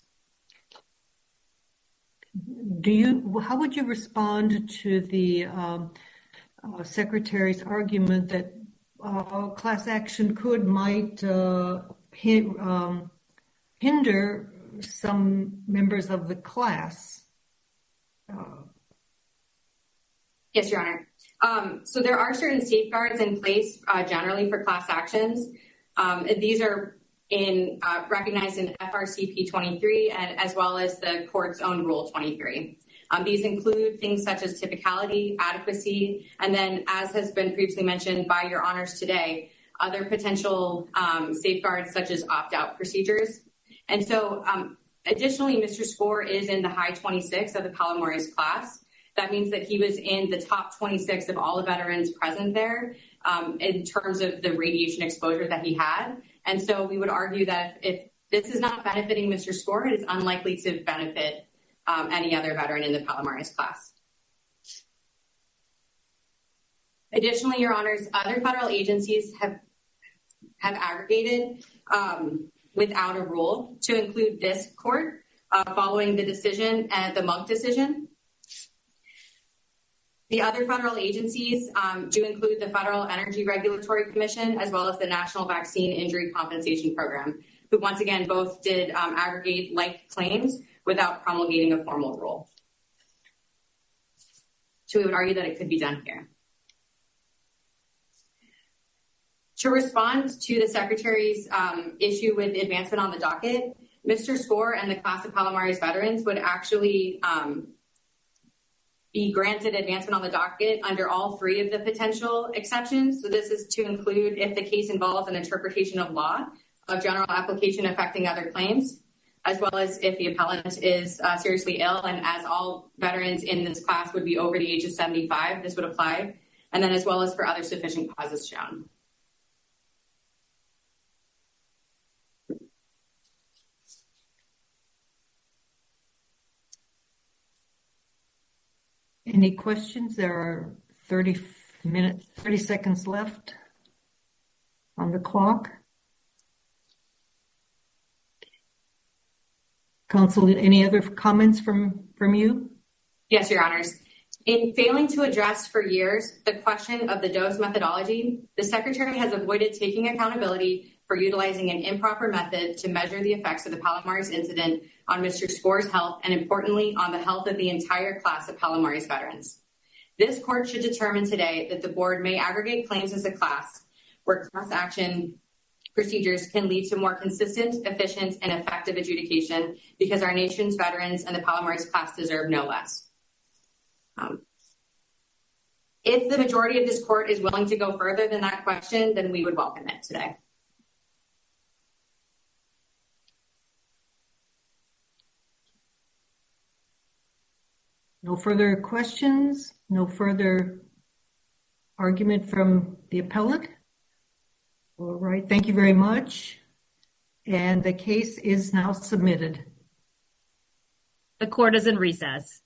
Speaker 2: Do you, how would you respond to the um, uh, Secretary's argument that Uh, class action could might uh, hin- um, hinder some members of the class? Uh,
Speaker 8: yes, Your Honor. Um, so there are certain safeguards in place uh, generally for class actions. Um, these are in uh, recognized in F R C P twenty-three and as well as the court's own Rule twenty-three. Um, these include things such as typicality, adequacy, and then, as has been previously mentioned by Your Honors today, other potential um, safeguards such as opt-out procedures. And so, um, additionally, Mister Skor is in the high twenty-six of the Palomares class. That means that he was in the top twenty-six of all the veterans present there um, in terms of the radiation exposure that he had. And so we would argue that if this is not benefiting Mister Skor, it is unlikely to benefit Um, any other veteran in the Palomares class. Additionally, Your Honors, other federal agencies have have aggregated um, without a rule to include this court uh, following the decision and the Monk decision. The other federal agencies um, do include the Federal Energy Regulatory Commission as well as the National Vaccine Injury Compensation Program, who once again both did um, aggregate like claims without promulgating a formal rule. So we would argue that it could be done here. To respond to the Secretary's um, issue with advancement on the docket, Mister Skor and the class of Palomares veterans would actually um, be granted advancement on the docket under all three of the potential exceptions. So this is to include if the case involves an interpretation of law of general application affecting other claims, as well as if the appellant is uh, seriously ill, and as all veterans in this class would be over the age of seventy-five, this would apply, and then as well as for other sufficient causes shown.
Speaker 2: Any questions? There are thirty minutes, thirty seconds left on the clock. Counsel, any other comments from, from you?
Speaker 8: Yes, Your Honors. In failing to address for years the question of the dose methodology, the Secretary has avoided taking accountability for utilizing an improper method to measure the effects of the Palomares incident on Mister Skor's health and, importantly, on the health of the entire class of Palomares veterans. This court should determine today that the board may aggregate claims as a class where class action procedures can lead to more consistent, efficient, and effective adjudication because our nation's veterans and the Palomares class deserve no less. Um, if the majority of this court is willing to go further than that question, then we would welcome it today.
Speaker 2: No further questions? No further argument from the appellant? All right, thank you very much. And the case is now submitted.
Speaker 1: The court is in recess.